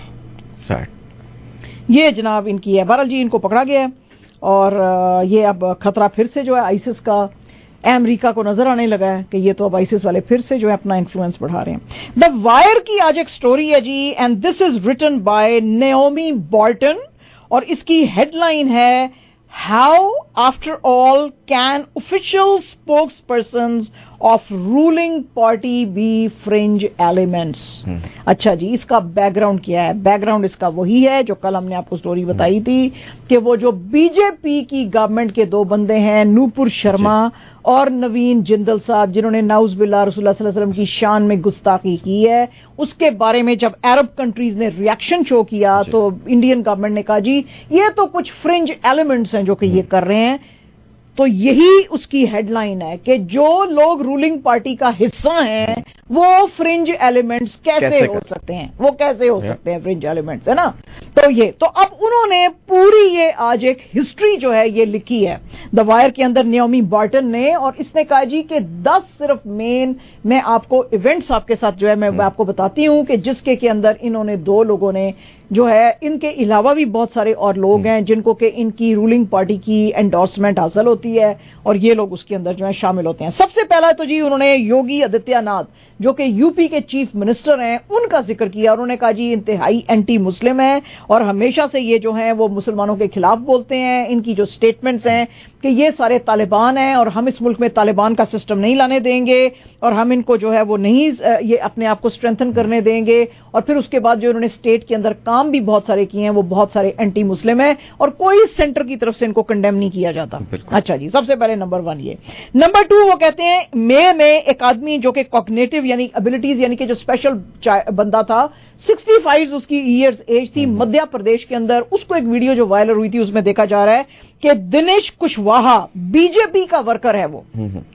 Speaker 1: ये जनाब इनकी है। बहरहाल जी इनको पकड़ा गया है, और ये अब खतरा फिर से जो है आईसिस का अमेरिका को नजर आने लगा है कि ये तो अब आईसिस वाले फिर से जो है अपना इन्फ्लुएंस बढ़ा रहे हैं। द वायर की आज एक स्टोरी है जी, and this is written by Naomi Bolton, और इसकी हेडलाइन है how after all can official spokespersons of ruling party be fringe elements. अच्छा जी, इसका बैकग्राउंड क्या है? बैकग्राउंड इसका वही है जो कल हमने आपको स्टोरी बताई थी कि वो जो बीजेपी की गवर्नमेंट के दो बंदे हैं, नूपुर शर्मा और नवीन जिंदल साहब, जिन्होंने नाउज़ुबिल्लाह रसूलुल्लाह सल्लल्लाहु अलैहि वसल्लम की शान में गुस्ताखी की है, उसके बारे में जब अरब कंट्रीज ने रिएक्शन शो किया तो इंडियन गवर्नमेंट ने कहा जी ये तो कुछ फ्रिंज एलिमेंट्स हैं जो कि ये कर रहे हैं। तो यही उसकी हेडलाइन है कि जो लोग रूलिंग पार्टी का हिस्सा हैं वो फ्रिंज एलिमेंट्स कैसे, कैसे हो सकते हैं, वो कैसे हो सकते हैं फ्रिंज एलिमेंट्स, है ना। तो ये तो अब उन्होंने पूरी ये आज एक हिस्ट्री जो है ये लिखी है द वायर के अंदर नेओमी बॉल्टन ने, और इसने कहा जी कि दस सिर्फ मेन मैं आपको इवेंट्स आपके साथ जो है मैं आपको बताती हूं कि जिसके के अंदर इन्होंने दो लोगों ने जो है, इनके अलावा भी बहुत सारे और लोग हैं जिनको कि इनकी रूलिंग पार्टी की एंडोर्समेंट हासिल होती है, और ये लोग उसके अंदर जो है शामिल होते हैं। सबसे पहला तो जी उन्होंने योगी आदित्यनाथ जो कि यूपी के चीफ मिनिस्टर हैं उनका जिक्र किया। उन्होंने कहा जी इंतहाई एंटी मुस्लिम है और हमेशा से ये जो है वो मुसलमानों के खिलाफ बोलते हैं। इनकी जो स्टेटमेंट्स हैं कि ये सारे तालिबान हैं और हम इस मुल्क में तालिबान का सिस्टम नहीं लाने देंगे, और हम इनको जो है वो नहीं ये अपने आप को स्ट्रेंथन करने देंगे। और फिर उसके बाद जो उन्होंने स्टेट के अंदर काम भी बहुत सारे किए हैं वो बहुत सारे एंटी मुस्लिम है, और कोई सेंटर की तरफ से इनको कंडेम नहीं किया जाता। अच्छा जी, सबसे पहले नंबर वन ये। नंबर टू वो कहते हैं मे में एक आदमी जो कि कॉग्निटिव यानी एबिलिटीज यानी कि जो स्पेशल बंदा था, पैंसठ उसकी ईयर्स एज थी, मध्य प्रदेश के अंदर, उसको एक वीडियो जो वायरल हुई थी उसमें देखा जा रहा है कि दिनेश कुशवाहा बीजेपी का वर्कर है वो,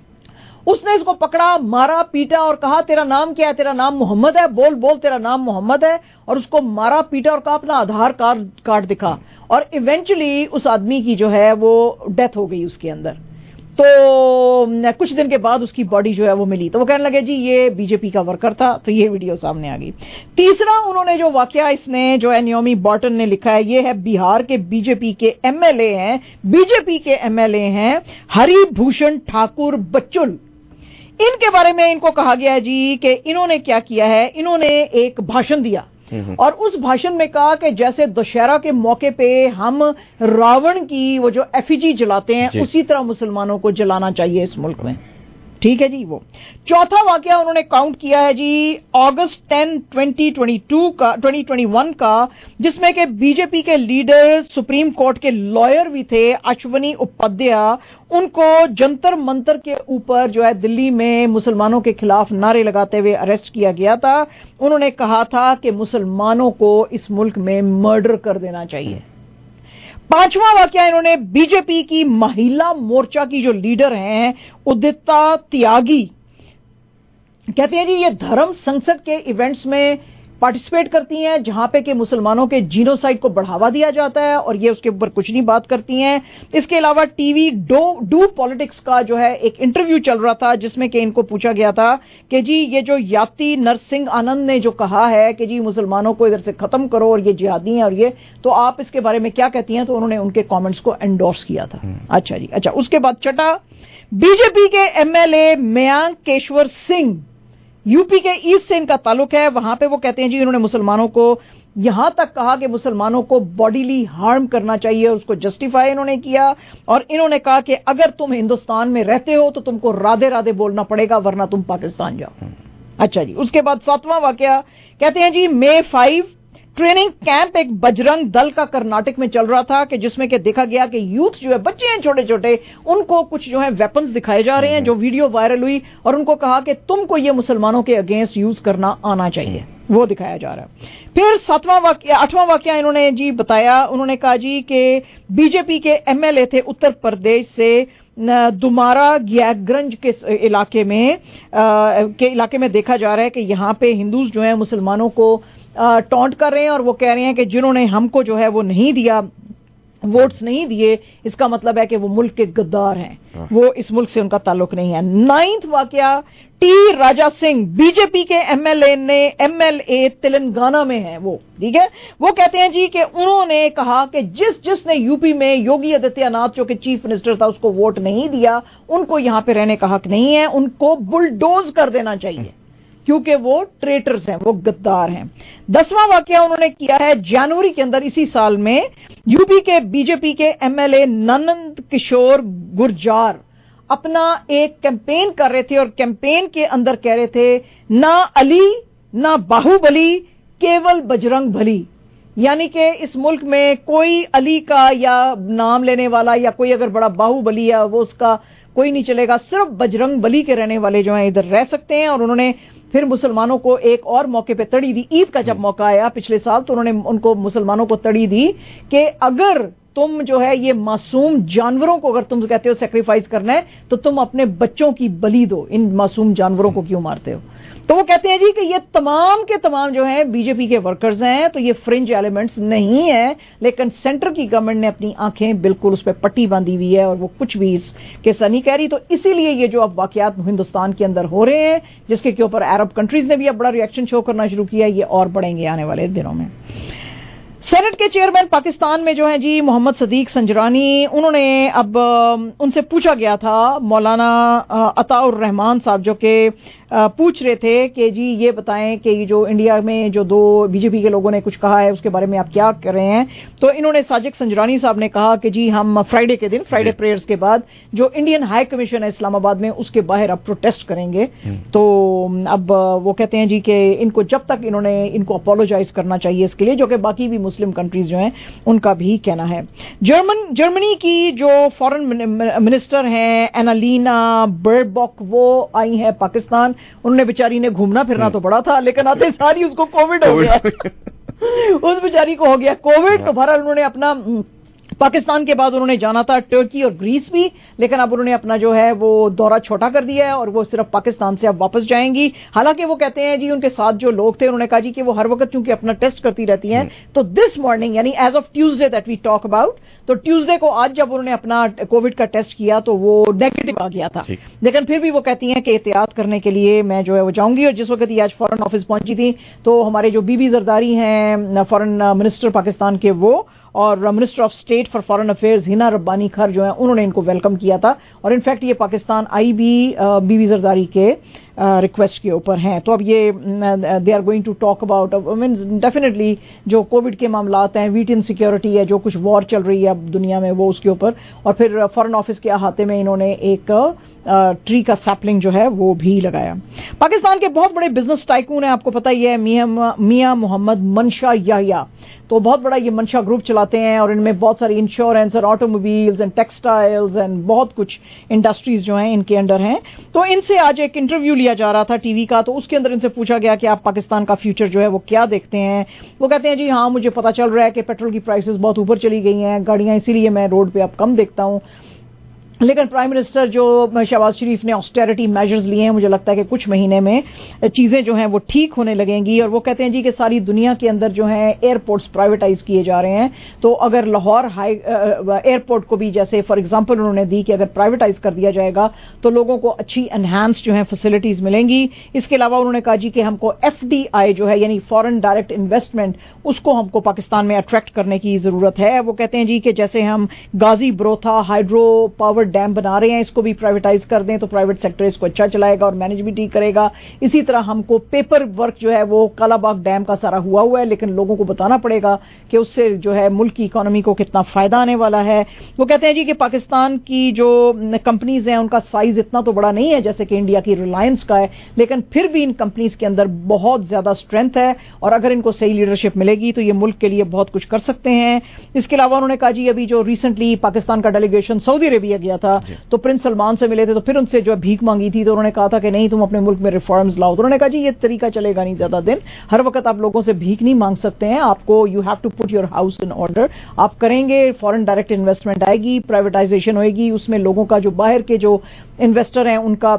Speaker 1: उसने इसको पकड़ा, मारा, पीटा और कहा तेरा नाम क्या है? तेरा नाम मोहम्मद है, बोल बोल तेरा नाम मोहम्मद है, और उसको मारा, पीटा और कहा अपना आधार कार्ड कार्ड दिखा, और इवेंचुअली उस आदमी की जो है वो डेथ हो गई उसके अंदर। तो कुछ दिन के बाद उसकी बॉडी जो है वो मिली, तो वो कहने लगे जी ये बीजेपी का वर्कर था। तो ये वीडियो सामने आ गई। तीसरा उन्होंने जो वाकया इसने जो है नेओमी बॉल्टन ने लिखा है, ये है बिहार के बीजेपी के एमएलए हैं, बीजेपी के एमएलए हैं हरिभूषण ठाकुर बच्चुल। इनके बारे में इनको कहा गया है जी कि इन्होंने क्या किया है, इन्होंने एक भाषण दिया और उस भाषण में कहा कि जैसे दशहरा के मौके पे हम रावण की वो जो एफिजी जलाते हैं उसी तरह मुसलमानों को जलाना चाहिए इस मुल्क में। ठीक है जी। वो चौथा वाकया उन्होंने काउंट किया है जी August ten twenty twenty two का ट्वेंटी ट्वेंटी वन का, जिसमें कि बीजेपी के लीडर सुप्रीम कोर्ट के लॉयर भी थे अश्वनी उपाध्याय, उनको जंतर मंतर के ऊपर जो है दिल्ली में मुसलमानों के खिलाफ नारे लगाते हुए अरेस्ट किया गया था। उन्होंने कहा था कि मुसलमानों को इस मुल्क में मर्डर कर देना चाहिए। पांचवा वाकया इन्होंने बीजेपी की महिला मोर्चा की जो लीडर हैं उदिता त्यागी, कहते हैं जी ये धर्म संसद के इवेंट्स में पार्टिसिपेट करती हैं जहां पे कि मुसलमानों के जीनोसाइड को बढ़ावा दिया जाता है और ये उसके ऊपर कुछ नहीं बात करती हैं। इसके अलावा टीवी डो डू पॉलिटिक्स का जो है एक इंटरव्यू चल रहा था जिसमें कि इनको पूछा गया था कि जी ये जो याति नरसिंह आनंद ने जो कहा है कि जी मुसलमानों को इधर से खत्म करो और ये जिहादी हैं और ये, तो आप इसके बारे में क्या कहती हैं? तो उन्होंने उनके कॉमेंट्स को एंडोर्स किया था। अच्छा जी। अच्छा, उसके बाद छठा, बीजेपी के एमएलए मयांक केशवर सिंह, यूपी के ईस्ट से इनका ताल्लुक है, वहां पे वो कहते हैं जी इन्होंने मुसलमानों को यहां तक कहा कि मुसलमानों को बॉडीली हार्म करना चाहिए, उसको जस्टिफाई इन्होंने किया और इन्होंने कहा कि अगर तुम हिंदुस्तान में रहते हो तो तुमको राधे राधे बोलना पड़ेगा वरना तुम पाकिस्तान जाओ। अच्छा जी। उसके बाद सातवां वाकया कहते हैं जी मे फाइव ट्रेनिंग कैंप एक बजरंग दल का कर्नाटक में चल रहा था कि जिसमें कि देखा गया कि यूथ जो है, बच्चे हैं छोटे छोटे, उनको कुछ जो है वेपन्स दिखाए जा रहे हैं, जो वीडियो वायरल हुई और उनको कहा कि तुमको ये मुसलमानों के अगेंस्ट यूज करना आना चाहिए। وہ دکھایا جا رہا ہے. پھر ساتواں واقعہ آٹھواں واقعہ انہوں نے جی بتایا. انہوں نے کہا جی کہ بی جے پی کے ایم ایل اے تھے اتر پردیش سے دومارا گیاگرنج کے علاقے میں کے علاقے میں دیکھا جا رہا ہے کہ یہاں پہ ہندوز جو ہیں مسلمانوں کو ٹونٹ کر رہے ہیں اور وہ کہہ رہے ہیں کہ جنہوں نے ہم کو جو ہے وہ نہیں دیا, ووٹس نہیں دیے, اس کا مطلب ہے کہ وہ ملک کے غدار ہیں, وہ اس ملک سے ان کا تعلق نہیں ہے. نائنتھ واقعہ T Raja Singh B J P کے ایم ایل اے نے ایم ایل اے تلنگانہ میں ہیں وہ, ٹھیک ہے, وہ کہتے ہیں جی کہ انہوں نے کہا کہ جس جس نے یو پی میں یوگی آدتیہ ناتھ جو کہ چیف منسٹر تھا اس کو ووٹ نہیں دیا, ان کو یہاں پہ رہنے کا حق نہیں ہے, ان کو بلڈوز کر دینا چاہیے کیونکہ وہ ٹریٹرز ہیں, وہ غدار ہیں. دسواں واقعہ انہوں نے کیا ہے جنوری کے اندر اسی سال میں, یو پی کے بی جے پی کے ایم ایل اے نند کشور گرجار اپنا ایک کیمپین کر رہے تھے اور کیمپین کے اندر کہہ رہے تھے نہ علی نہ باہو بلی کیول بجرنگ بلی, یعنی کہ اس ملک میں کوئی علی کا یا نام لینے والا یا کوئی اگر بڑا باہو بلی ہے وہ اس کا کوئی نہیں چلے گا, صرف بجرنگ بلی کے رہنے والے جو ہیں ادھر رہ سکتے ہیں. اور انہوں نے پھر مسلمانوں کو ایک اور موقع پہ تڑی دی, عید کا جب موقع آیا پچھلے سال تو انہوں نے ان کو مسلمانوں کو تڑی دی کہ اگر تم جو ہے یہ معصوم جانوروں کو اگر تم کہتے ہو سیکریفائز کرنا ہے تو تم اپنے بچوں کی بلی دو, ان معصوم جانوروں کو کیوں مارتے ہو. تو وہ کہتے ہیں جی کہ یہ تمام کے تمام جو ہیں بی جے پی کے ورکرز ہیں, تو یہ فرنج ایلیمنٹس نہیں ہیں, لیکن سینٹر کی گورنمنٹ نے اپنی آنکھیں بالکل اس پہ پٹی باندھی ہوئی ہے اور وہ کچھ بھی اس کے ساتھ نہیں کہہ رہی. تو اسی لیے یہ جو اب واقعات ہندوستان کے اندر ہو رہے ہیں جس کے اوپر عرب کنٹریز نے بھی اب بڑا ریئیکشن شو کرنا شروع کیا, یہ اور بڑھیں گے آنے والے دنوں میں. سینٹ کے چیئرمین پاکستان میں جو ہیں جی محمد صدیق سنجرانی, انہوں نے اب ان سے پوچھا گیا تھا, مولانا عطاء الرحمان صاحب جو کہ پوچھ رہے تھے کہ جی یہ بتائیں کہ جو انڈیا میں جو دو بی جے پی کے لوگوں نے کچھ کہا ہے اس کے بارے میں آپ کیا کر رہے ہیں. تو انہوں نے ساجد سنجرانی صاحب نے کہا کہ جی ہم فرائیڈے کے دن فرائیڈے پریئرز کے بعد جو انڈین ہائی کمیشن ہے اسلام آباد میں اس کے باہر اب پروٹیسٹ کریں گے. تو اب وہ کہتے ہیں جی کہ ان کو جب تک انہوں نے ان کو اپولوجائز کرنا چاہیے اس کے لیے, جو کہ باقی بھی مسلم کنٹریز جو ہیں ان کا بھی کہنا ہے. جرمن جرمنی کی جو فارن منسٹر ہیں اینالینا برباک, وہ آئی ہیں پاکستان. انہوں نے بیچاری نے گھومنا پھرنا تو بڑا تھا لیکن آتے ساری اس کو کووڈ ہو گیا اس بیچاری کو ہو گیا کووڈ. تو بہرحال انہوں نے اپنا پاکستان کے بعد انہوں نے جانا تھا ٹرکی اور گریس بھی, لیکن اب انہوں نے اپنا جو ہے وہ دورہ چھوٹا کر دیا ہے اور وہ صرف پاکستان سے اب واپس جائیں گی. حالانکہ وہ کہتے ہیں جی ان کے ساتھ جو لوگ تھے انہوں نے کہا جی کہ وہ ہر وقت کیونکہ اپنا ٹیسٹ کرتی رہتی ہیں, تو دس مارننگ یعنی as of Tuesday that we talk about, تو ٹیوزڈے کو آج جب انہوں نے اپنا کووڈ کا ٹیسٹ کیا تو وہ نیگیٹو آ گیا تھا, لیکن پھر بھی وہ کہتی ہیں کہ احتیاط کرنے کے لیے میں جو ہے وہ جاؤں گی. اور جس وقت یہ آج فارن آفس پہنچی تھی تو ہمارے جو بی بی زرداری ہیں فارن منسٹر پاکستان کے, وہ اور minister of state for foreign affairs Hina Rabbani خر جو ہیں انہوں نے ان کو ویلکم کیا تھا. اور انفیکٹ یہ پاکستان آئی بھی بی بی زرداری کے ریکویسٹ کے اوپر ہیں. تو اب یہ they are going to talk about means definitely جو کووڈ کے معاملات ہیں, ویٹ انسیکیورٹی ہے, جو کچھ وار چل رہی ہے اب دنیا میں وہ اس کے اوپر. اور پھر فارن آفس کے احاطے میں انہوں نے ایک ٹری کا سیپلنگ جو ہے وہ بھی لگایا. پاکستان کے بہت بڑے بزنس ٹائکون ہیں, آپ کو پتہ ہی ہے, میاں میاں محمد منشا یحییٰ. تو بہت بڑا یہ منشا گروپ چلاتے ہیں اور ان میں بہت ساری انشورنس اور automobiles and textiles and بہت کچھ انڈسٹریز جو ہیں ان کے انڈر ہیں. تو ان سے آج ایک انٹرویو لیا جا رہا تھا ٹی وی کا, تو اس کے اندر ان سے پوچھا گیا کہ آپ پاکستان کا فیوچر جو ہے وہ کیا دیکھتے ہیں. وہ کہتے ہیں جی ہاں مجھے پتا چل رہا ہے کہ پیٹرول کی پرائسز بہت اوپر چلی گئی ہیں, گاڑیاں اسی لیے میں روڈ پہ اب کم دیکھتا ہوں, لیکن پرائم منسٹر جو شہباز شریف نے آسٹیرٹی میجرز لیے ہیں مجھے لگتا ہے کہ کچھ مہینے میں چیزیں جو ہیں وہ ٹھیک ہونے لگیں گی. اور وہ کہتے ہیں جی کہ ساری دنیا کے اندر جو ہیں ایئرپورٹس پرائیویٹائز کیے جا رہے ہیں, تو اگر لاہور ہائی ایئرپورٹ کو بھی جیسے فار ایگزامپل انہوں نے دی کہ اگر پرائیویٹائز کر دیا جائے گا تو لوگوں کو اچھی انہانس جو ہیں فیسلٹیز ملیں گی. اس کے علاوہ انہوں نے کہا جی کہ ہم کو ایف ڈی آئی جو ہے یعنی فارن ڈائریکٹ انویسٹمنٹ اس کو ہم کو پاکستان میں اٹریکٹ کرنے کی ضرورت ہے. وہ کہتے ہیں جی کہ جیسے ہم Ghazi Barotha hydro power dam بنا رہے ہیں اس کو بھی پرائیویٹائز کر دیں تو پرائیویٹ سیکٹر اس کو اچھا چلائے گا اور مینج بھی ٹھیک کرے گا. اسی طرح ہم کو پیپر ورک جو ہے وہ کالا باغ ڈیم کا سارا ہوا ہوا ہے, لیکن لوگوں کو بتانا پڑے گا کہ اس سے جو ہے ملک کی اکانومی کو کتنا فائدہ آنے والا ہے. وہ کہتے ہیں جی کہ پاکستان کی جو کمپنیز ہیں ان کا سائز اتنا تو بڑا نہیں ہے جیسے کہ انڈیا کی ریلائنس کا ہے, لیکن پھر بھی ان کمپنیز کے اندر بہت زیادہ اسٹرینتھ ہے اور اگر ان کو صحیح لیڈرشپ ملے گی تو یہ ملک کے لیے بہت کچھ کر سکتے ہیں. اس کے علاوہ انہوں نے کہا جی ابھی جو ریسنٹلی پاکستان کا ڈیلیگیشن سعودی عربیہ گیا लिया था, तो प्रिंस सलमान से मिले थे, तो फिर उनसे जो भीख मांगी थी, तो उन्होंने कहा था कि नहीं तुम अपने मुल्क में रिफॉर्म्स लाओ। तो उन्होंने कहा जी ये तरीका चलेगा नहीं ज्यादा दिन, हर वक्त आप लोगों से भीख नहीं मांग सकते हैं, आपको you have to put your house in order. आप करेंगे, फॉरेन डायरेक्ट इन्वेस्टमेंट आएगी, प्राइवेटाइजेशन होएगी, उसमें लोगों का जो बाहर के जो इन्वेस्टर हैं उनका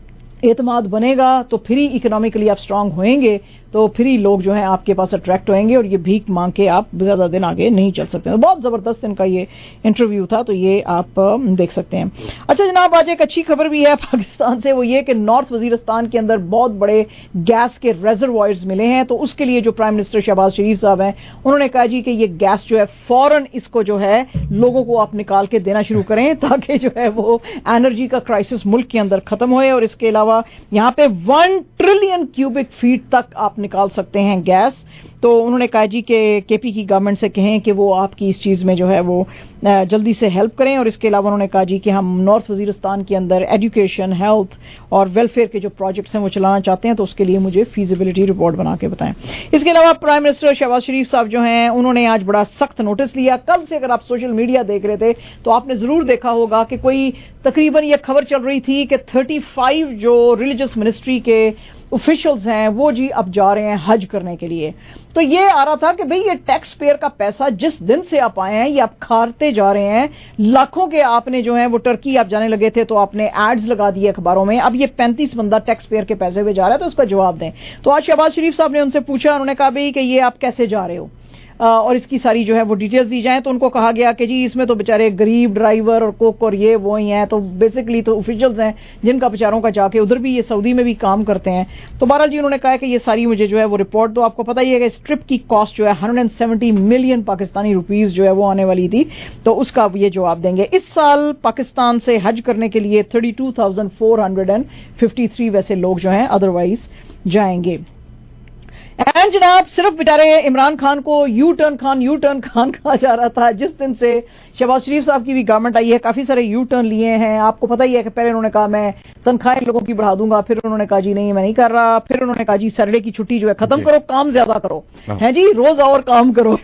Speaker 1: एतमाद बनेगा, तो फिर ही इकोनॉमिकली आप स्ट्रांग होएंगे, तो फिर ही लोग जो है आपके पास अट्रैक्ट होंगे, और ये भीख मांग के आप ज्यादा दिन आगे नहीं चल सकते। तो बहुत जबरदस्त इनका ये इंटरव्यू था, तो ये आप देख सकते हैं। अच्छा जनाब, आज एक अच्छी खबर भी है पाकिस्तान से, वो ये कि नॉर्थ वजीरिस्तान के अंदर बहुत बड़े गैस के रेजरवॉयर्स मिले हैं, तो उसके लिए जो प्राइम मिनिस्टर शहबाज शरीफ साहब हैं उन्होंने कहा जी कि ये गैस जो है फौरन इसको जो है लोगों को आप निकाल के देना शुरू करें, ताकि जो है वो एनर्जी का क्राइसिस मुल्क के अंदर खत्म होए। और इसके अलावा यहां पे वन ट्रिलियन क्यूबिक फीट तक आप निकाल सकते हैं गैस। तो उन्होंने कहा जी कि केपी की गवर्नमेंट से कहें कि वो आपकी इस चीज़ में जो है वो जल्दी से हेल्प करें। और इसके अलावा उन्होंने कहा जी कि हम नॉर्थ वजीरिस्तान के अंदर एजुकेशन, हेल्थ और वेलफेयर के जो प्रोजेक्ट्स हैं वो चलाना चाहते हैं, तो उसके लिए मुझे फीजिबिलिटी रिपोर्ट बना के बताएं। इसके अलावा प्राइम मिनिस्टर शहबाज शरीफ साहब जो हैं उन्होंने आज बड़ा सख्त नोटिस लिया। कल से अगर आप सोशल मीडिया देख रहे थे तो आपने जरूर देखा होगा कि कोई तकरीबन ये खबर चल रही थी कि पैंतीस जो रिलीजियस मिनिस्ट्री के ऑफिशियल्स हैं वो जी अब जा रहे हैं हज करने के लिए। तो ये आ रहा था कि भाई ये टैक्स पेयर का पैसा जिस दिन से आप आए हैं ये आप खाते जा रहे हैं, लाखों के आपने जो है वो टर्की आप जाने लगे थे तो आपने एड्स लगा दिए अखबारों में, अब ये पैंतीस बंदा टैक्स पेयर के पैसे पे जा रहा है, तो उसका जवाब दें। तो आज शहबाज शरीफ साहब ने उनसे पूछा, उन्होंने कहा भाई कि ये आप कैसे जा रहे हो और इसकी सारी जो है वो डिटेल्स दी जाएं। तो उनको कहा गया कि जी इसमें तो बेचारे गरीब ड्राइवर और कुक और ये वो ही हैं, तो बेसिकली तो ऑफिशियल्स हैं जिनका बेचारों का जाके उधर भी ये सऊदी में भी काम करते हैं। तो बहरहाल जी उन्होंने कहा कि ये सारी मुझे जो है वो रिपोर्ट दो। आपको पता ही है कि इस ट्रिप की कॉस्ट जो है एक सौ सत्तर मिलियन पाकिस्तानी रुपीस जो है वो आने वाली थी, तो उसका ये जवाब देंगे। इस साल पाकिस्तान से हज करने के लिए thirty two thousand four hundred fifty three वैसे लोग जो हैं अदरवाइज जाएंगे। एंड जनाब सिर्फ बेचारे इमरान खान को U turn Khan U turn Khan कहा जा रहा था। जिस दिन से शहबाज शरीफ साहब की भी गवर्नमेंट आई है काफी सारे यू टर्न लिए हैं। आपको पता ही है कि पहले उन्होंने कहा मैं तनख्वाहें लोगों की बढ़ा दूंगा, फिर उन्होंने कहा जी नहीं मैं नहीं कर रहा, फिर उन्होंने कहा जी सैटरडे की छुट्टी जो है खत्म करो, काम ज्यादा करो, है जी रोज और काम करो।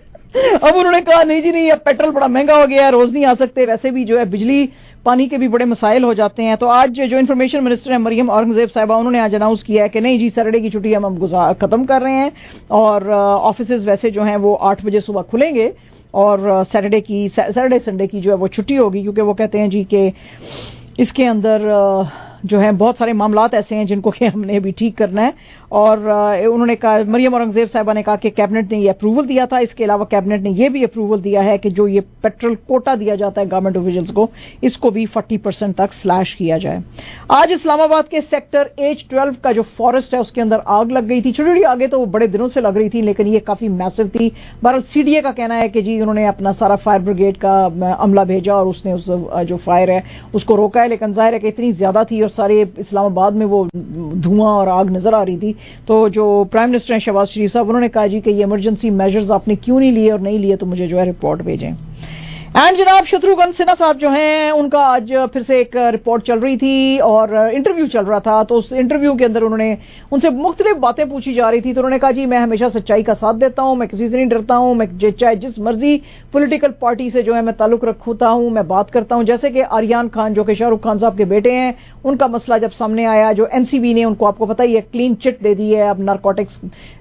Speaker 1: अब उन्होंने कहा नहीं जी नहीं, अब पेट्रोल बड़ा महंगा हो गया है, रोज नहीं आ सकते, वैसे भी जो है बिजली पानी के भी बड़े मसाइल हो जाते हैं। तो आज जो इन्फॉर्मेशन मिनिस्टर है मरियम औरंगजेब साहिबा, उन्होंने आज अनाउंस किया है कि नहीं जी सैटरडे की छुट्टी हम हम खत्म कर रहे हैं और ऑफिसेज वैसे जो हैं वो आठ बजे सुबह खुलेंगे और सैटरडे की सैटरडे संडे की जो है वो छुट्टी होगी, क्योंकि वो कहते हैं जी कि इसके अंदर जो है बहुत सारे मामलात ऐसे हैं जिनको कि हमने भी ठीक करना है। और उन्होंने कहा, मरियम औरंगजेब साहिबा ने कहा कि कैबिनेट ने ये अप्रूवल दिया था। इसके अलावा कैबिनेट ने ये भी अप्रूवल दिया है कि जो ये पेट्रोल कोटा दिया जाता है गवर्नमेंट ऑफिशियल्स को, इसको भी चालीस परसेंट तक स्लैश किया जाए। आज इस्लामाबाद के सेक्टर एच ट्वेल्व का जो फॉरेस्ट है उसके अंदर आग लग गई थी। छोटी छोटी आगे तो वो बड़े दिनों से लग रही थी, लेकिन ये काफी मैसिव थी। बहरहाल सीडीए का कहना है कि जी उन्होंने अपना सारा फायर ब्रिगेड का अमला भेजा और उसने उस जो फायर है उसको रोका है, लेकिन जाहिर है कि इतनी ज्यादा थी और सारे इस्लामाबाद में वो धुआं और आग नजर आ रही थी। तो जो प्राइम मिनिस्टर हैं शहबाज शरीफ साहब, उन्होंने कहा जी कि ये इमरजेंसी मेजर्स आपने क्यों नहीं लिए और नहीं लिए तो मुझे जो है रिपोर्ट भेजें। एंड जनाब शत्रुघ्न सिन्हा साहब जो हैं उनका आज फिर से एक रिपोर्ट चल रही थी और इंटरव्यू चल रहा था, तो उस इंटरव्यू के अंदर उन्होंने उनसे मुख्तलिफ बातें पूछी जा रही थी। तो उन्होंने कहा जी मैं हमेशा सच्चाई का साथ देता हूं, मैं किसी से नहीं डरता हूं, मैं चाहे जिस मर्जी पॉलिटिकल पार्टी से जो है मैं ताल्लुक रखता हूं, मैं बात करता हूं। जैसे कि आर्यान खान जो कि शाहरुख खान साहब के बेटे हैं, उनका मसला जब सामने आया, जो एनसीबी ने उनको आपको पता ही है क्लीन चिट दे दी है अब नारकोटिक्स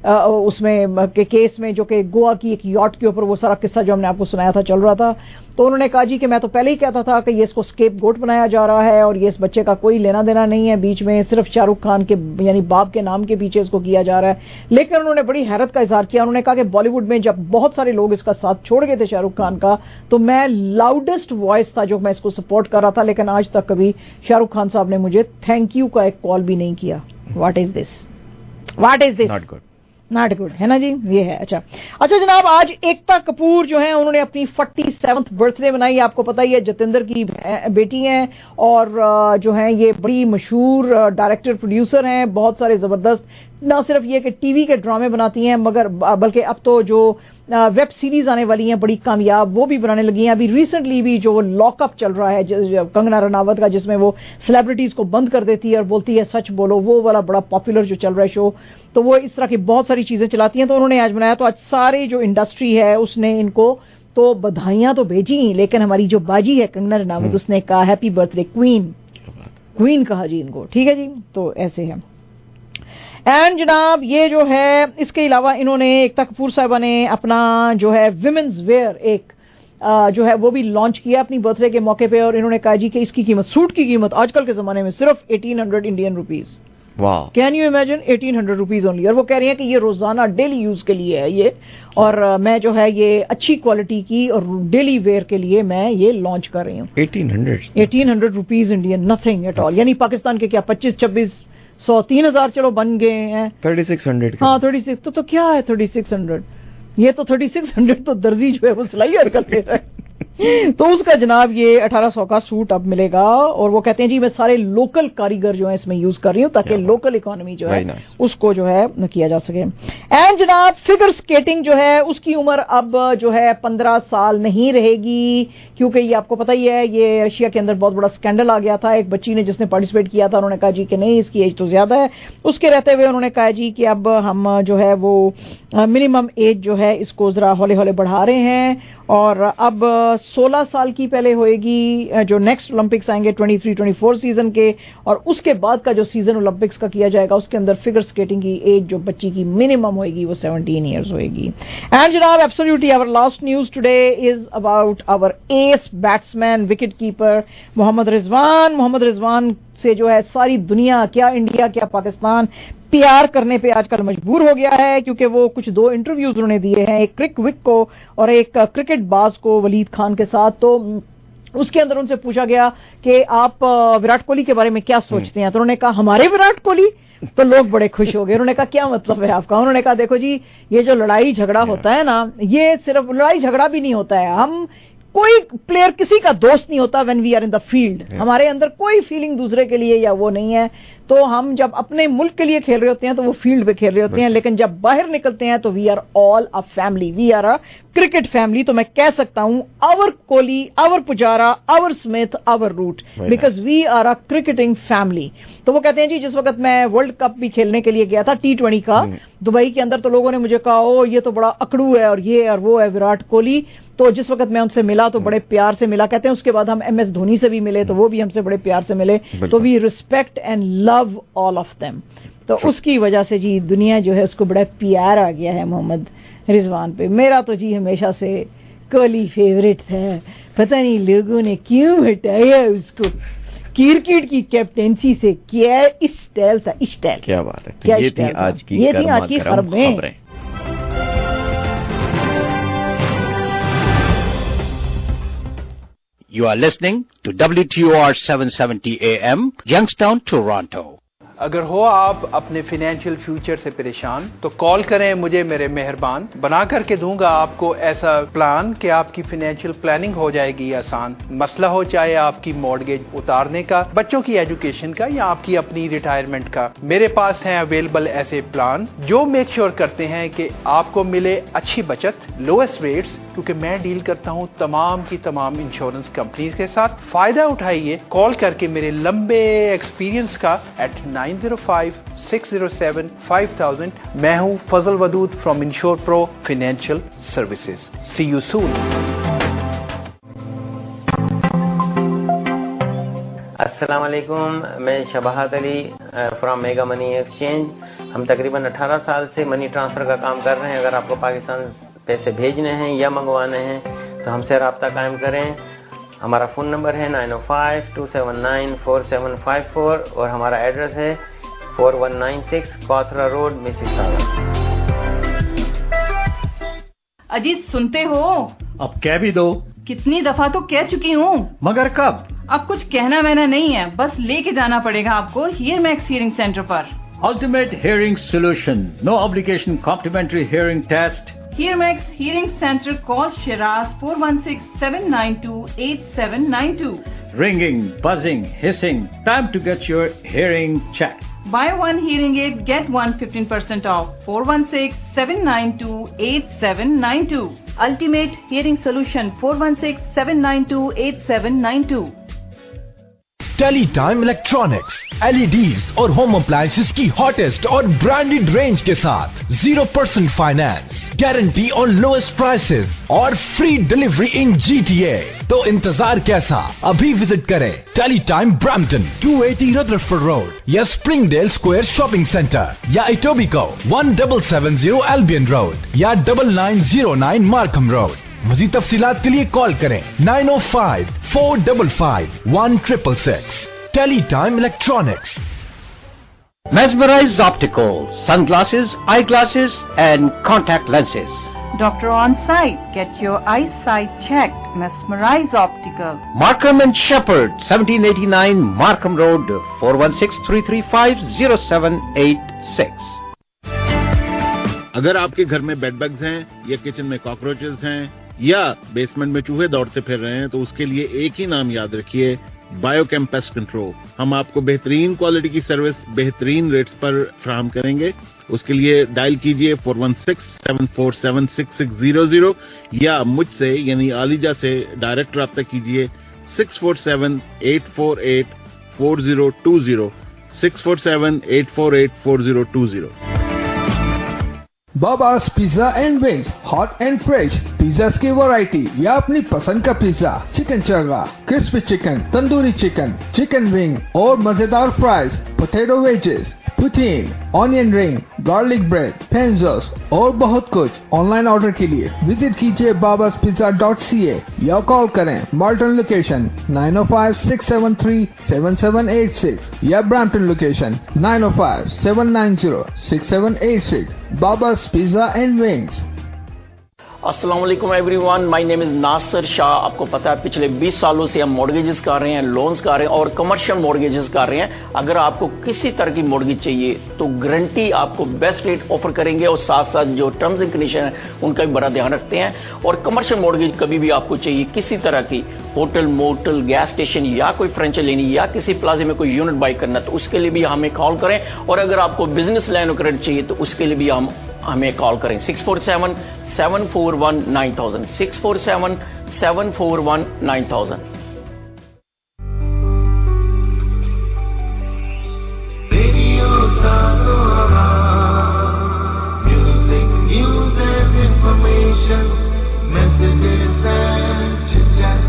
Speaker 1: उसमें के केस में, जो कि गोवा की एक यॉट के ऊपर वो सारा किस्सा जो हमने आपको सुनाया था चल रहा था। तो उन्होंने कहा जी कि मैं तो पहले ही कहता था कि ये इसको स्केप गोट बनाया जा रहा है और ये इस बच्चे का कोई लेना देना नहीं है, बीच में सिर्फ शाहरुख खान के यानी बाप के नाम के पीछे इसको किया जा रहा है। लेकिन उन्होंने बड़ी हैरत का इजहार किया। उन्होंने कहा कि बॉलीवुड में जब बहुत सारे लोग इसका साथ छोड़ गए थे शाहरुख खान का, तो मैं लाउडेस्ट वॉइस था जो मैं इसको सपोर्ट कर रहा था, लेकिन आज तक कभी शाहरुख खान साहब ने मुझे थैंक यू का एक कॉल भी नहीं किया। What is this, what is this, not good, not good, है ना जी, ये है। अच्छा अच्छा जनाब, आज एकता कपूर जो है उन्होंने अपनी फोर्टी सेवंथ बर्थडे मनाई। आपको पता ही है जतेंद्र की बेटी हैं और जो है ये बड़ी मशहूर डायरेक्टर प्रोड्यूसर हैं, बहुत सारे जबरदस्त न सिर्फ ये कि टीवी के ड्रामे बनाती हैं मगर बल्कि अब तो जो वेब सीरीज आने वाली हैं बड़ी कामयाब वो भी बनाने लगी हैं। अभी रिसेंटली भी जो लॉकअप चल रहा है कंगना रनावत का, जिसमें वो सेलिब्रिटीज को बंद कर देती है और बोलती है सच बोलो, वो वाला बड़ा पॉपुलर जो चल रहा है शो, तो वो इस तरह की बहुत सारी चीजें चलाती हैं। तो उन्होंने आज बनाया, तो आज सारी जो इंडस्ट्री है उसने इनको تو بدھائیاں تو بھیجی, لیکن ہماری جو باجی ہے کنگنا رناوت اس نے کہا happy birthday queen, queen کہا جی ان کو, ٹھیک ہے جی. تو ایسے ہے. اینڈ جناب یہ جو ہے اس کے علاوہ انہوں نے ایک کپور صاحبہ نے اپنا جو ہے ویمنز ویئر ایک جو ہے وہ بھی لانچ کیا اپنی برتھ ڈے کے موقع پہ, اور انہوں نے کہا جی کہ اس کی قیمت, سوٹ کی قیمت آج کل کے زمانے میں صرف ایٹین ہنڈریڈ انڈین روپیز.
Speaker 2: واہ,
Speaker 1: can you imagine, eighteen hundred rupees only. اور وہ کہہ رہی ہیں کہ یہ روزانہ ڈیلی یوز کے لیے ہے یہ, اور میں جو ہے یہ اچھی کوالٹی کی اور ڈیلی ویئر کے لیے میں یہ لانچ کر رہی ہوں.
Speaker 2: Eighteen hundred
Speaker 1: eighteen hundred rupees Indian, nothing at all. یعنی پاکستان کے کیا پچیس چھبیس سو تین ہزار چلو بن گئے ہیں.
Speaker 2: تھرٹی سکس ہنڈریڈ
Speaker 1: ہاں تھرٹی سکس تو, تو کیا ہے تھرٹی سکس ہنڈریڈ, یہ تو تھرٹی سکس ہنڈریڈ تو درزی جو ہے وہ سلائی آج کل دے رہا ہے. تو اس کا جناب یہ اٹھارہ سو کا سوٹ اب ملے گا, اور وہ کہتے ہیں جی میں سارے لوکل کاریگر جو ہیں اس میں یوز کر رہی ہوں تاکہ لوکل اکانومی جو ہے اس کو جو ہے کیا جا سکے. اینڈ جناب فگر اسکیٹنگ جو ہے اس کی عمر اب جو ہے پندرہ سال نہیں رہے گی, کیونکہ یہ آپ کو پتہ ہی ہے یہ رشیا کے اندر بہت بڑا اسکینڈل آ گیا تھا. ایک بچی نے جس نے پارٹیسپیٹ کیا تھا, انہوں نے کہا جی کہ نہیں اس کی ایج تو زیادہ ہے. اس کے رہتے ہوئے انہوں نے کہا جی کہ اب ہم جو ہے وہ منیمم ایج جو ہے اس کو ذرا ہولے ہولے بڑھا رہے ہیں, اور اب سولہ سال کی پہلے ہوئے گی جو نیکسٹ اولمپکس آئیں گے twenty three twenty four season کے, اور اس کے بعد کا جو سیزن اولمپکس کا کیا جائے گا اس کے اندر فگر اسکیٹنگ کی ایج جو بچی کی منیمم ہوئے گی وہ سیونٹین ایئرز ہوئے گی. اینڈ جناب absolutely our last news today is about our ace batsman wicket keeper Muhammad Rizwan. Muhammad Rizwan سے جو ہے ساری دنیا, کیا انڈیا کیا پاکستان, پیار کرنے پہ آج کل مجبور ہو گیا ہے, کیونکہ وہ کچھ دو انٹرویوز انہوں نے دیے ہیں, ایک کرک وک کو اور ایک کرکٹ باز کو ولید خان کے ساتھ. تو اس کے اندر ان سے پوچھا گیا کہ آپ وراٹ کوہلی کے بارے میں کیا سوچتے ہیں, تو انہوں نے کہا ہمارے وراٹ کوہلی, تو لوگ بڑے خوش ہو گئے. انہوں نے کہا کیا مطلب ہے آپ کا, انہوں نے کہا دیکھو جی یہ جو لڑائی جھگڑا ہوتا ہے نا, یہ صرف لڑائی جھگڑا بھی نہیں ہوتا ہے, ہم کوئی پلیئر کسی کا دوست نہیں ہوتا when we are in the field, ہمارے اندر کوئی فیلنگ دوسرے کے لیے یا وہ نہیں ہے. تو ہم جب اپنے ملک کے لیے کھیل رہے ہوتے ہیں تو وہ فیلڈ پہ کھیل رہے ہوتے ہیں, لیکن جب باہر نکلتے ہیں تو we are all a family, we are a cricket family. تو میں کہہ سکتا ہوں our Kohli, our Pujara, our Smith, our Root, because we are a cricketing family. تو وہ کہتے ہیں جی جس وقت میں ورلڈ کپ بھی کھیلنے کے لیے گیا تھا ٹی ٹوینٹی کا دبئی کے اندر, تو لوگوں نے مجھے کہا او یہ تو بڑا اکڑو ہے اور یہ اور وہ ہے وراٹ کوہلی. تو جس وقت میں ان سے ملا تو بڑے پیار سے ملا, کہتے ہیں اس کے بعد ہم ایم ایس دھونی سے بھی ملے تو وہ بھی ہم سے بڑے پیار سے ملے. تو we respect and love all of them. تو اس کی وجہ سے جی دنیا جو ہے اس کو بڑا پیار آ گیا ہے محمد رضوان پہ. میرا تو جی ہمیشہ سے کوہلی فیوریٹ تھا, پتہ نہیں لوگوں نے کیوں ہٹایا اس کو کرکٹ کی کیپٹنسی سے. کیا اسٹائل تھا, اسٹائل.
Speaker 2: کیا بات ہے, یہ تھی آج کی
Speaker 1: یہ تھی آج کی خبریں.
Speaker 3: You are listening to W T O R seven seventy A M, Youngstown, Toronto.
Speaker 4: اگر ہو آپ اپنے فائنینشیل فیوچر سے پریشان تو کال کریں مجھے, میرے مہربان بنا کر کے دوں گا آپ کو ایسا پلان کہ آپ کی فائنینشیل پلاننگ ہو جائے گی آسان. مسئلہ ہو چاہے آپ کی مارگیج اتارنے کا, بچوں کی ایجوکیشن کا, یا آپ کی اپنی ریٹائرمنٹ کا, میرے پاس ہیں اویلیبل ایسے پلان جو میک شیور کرتے ہیں کہ آپ کو ملے اچھی بچت, لوئسٹ ریٹس, کیونکہ میں ڈیل کرتا ہوں تمام کی تمام انشورنس کمپنیز کے ساتھ. فائدہ اٹھائیے کال کر کے میرے لمبے ایکسپیرینس کا eight nine zero five six zero seven five thousand. میں ہوں Fazal Wadood from Insure Pro Financial Services. See you soon.
Speaker 5: السلام علیکم, میں Shabahat Ali from Mega Money Exchange. ہم تقریباً اٹھارہ سال سے منی ٹرانسفر کا کام کر رہے ہیں. اگر آپ کو پاکستان پیسے بھیجنے ہیں یا منگوانے ہیں تو ہم سے رابطہ قائم کریں. ہمارا فون نمبر ہے nine O five two seven nine four seven five four, اور ہمارا ایڈریس ہے four one nine six Cawthra Road, Mississauga.
Speaker 6: Ajit سنتے ہو,
Speaker 7: اب کہہ بھی دو.
Speaker 6: کتنی دفعہ تو کہہ چکی ہوں,
Speaker 7: مگر کب؟
Speaker 6: اب کچھ کہنا وہنا نہیں ہے, بس لے کے جانا پڑے گا آپ کو ہیئر میکس ہیئرنگ سینٹر پر.
Speaker 7: Ultimate hearing solution, no obligation complimentary hearing test.
Speaker 6: Hear Max Hearing Center, call Shiraz four one six seven nine two eight seven nine two.
Speaker 7: Ringing, buzzing, hissing, time to get your hearing checked.
Speaker 6: Buy one hearing aid, get one fifteen percent off. four one six seven nine two eight seven nine two. Ultimate Hearing Solution, four one six seven nine two eight seven nine two.
Speaker 8: Tele Time Electronics, L E Ds اور home appliances کی hottest اور branded range کے ساتھ zero percent finance. guarantee on lowest prices और free delivery in G T A. तो इंतजार कैसा? अभी विजिट करें Tele Time Brampton two eighty Rutherford Road या स्प्रिंगडेल स्क्वायर शॉपिंग सेंटर या Etobicoke one seven seven zero Albion Road या double nine zero nine Markham Road. मज़ीद तफसीलात के लिए कॉल करें nine O five four five five one six six six. Tele Time Electronics.
Speaker 3: Mesmerize Optical, sunglasses, eyeglasses and contact lenses.
Speaker 6: Doctor on site. Get your eyesight checked. Mesmerize Optical.
Speaker 3: Markham and Shepherd, seventeen eighty-nine Markham Road, four one six, three three five, zero seven eight six.
Speaker 9: अगर आपके घर में bed bugs हैं या kitchen में cockroaches हैं या basement में चूहे दौड़ते फिर रहे हैं तो उसके लिए एक ही नाम याद रखिए, बायोकेम पेस्ट कंट्रोल. हम आपको बेहतरीन क्वालिटी की सर्विस बेहतरीन रेट्स पर फराहम करेंगे. उसके लिए डायल कीजिए four one six, seven four seven, six six zero zero या मुझसे यानी आलिजा से डायरेक्ट रब्ता कीजिए six four seven, eight four eight, four zero two zero, six four seven, eight four eight, four zero two zero.
Speaker 10: Baba's pizza and wings, hot and fresh pizzas की variety या अपनी पसंद का pizza, chicken chargha, crispy chicken, tandoori chicken, chicken wing और मजेदार fries, potato wages, poutine, onion ring, garlic bread, panzos और बहुत कुछ. ऑनलाइन ऑर्डर के लिए विजिट कीजिए बाबास पिज्जा डॉट सी ए या कॉल करें Milton location nine O five six seven three seven seven eight six या Brampton location nine O five seven nine zero six seven eight six. Baba's pizza and wings.
Speaker 11: अस्सलाम वालेकुम everyone, my name is Nasir Shah. आपको पता है पिछले बीस सालों से हम मॉर्गेजेस कर रहे हैं, लोन्स कर रहे हैं और कमर्शियल मॉर्गेजेस कर रहे हैं. अगर आपको किसी तरह की मॉर्गेज चाहिए तो गारंटी आपको बेस्ट रेट ऑफर करेंगे और साथ साथ जो टर्म्स एंड कंडीशन है उनका भी बड़ा ध्यान रखते हैं. और कमर्शियल मॉर्गेज कभी भी आपको चाहिए किसी तरह की, होटल, मोटल, गैस स्टेशन या कोई फ्रेंचाइजी लेनी या किसी प्लाजे में कोई यूनिट बाई करना, तो उसके लिए भी हमें कॉल करें. और अगर आपको बिजनेस लाइन ऑफ क्रेडिट चाहिए तो उसके लिए भी हम हमें कॉल करें six four seven, seven four one, nine thousand, six four seven, seven four one, nine thousand. Music, news and information, messages and chit-chat.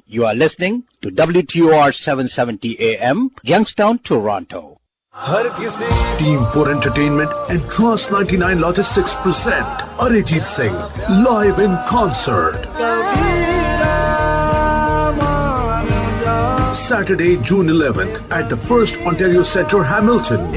Speaker 3: You are listening to W T O R seven seventy A M, Youngstown, Toronto.
Speaker 8: Team four Entertainment and Trans ninety-nine Logistics present Arijit Singh live in concert. Saturday, June eleventh at the First Ontario Centre, Hamilton.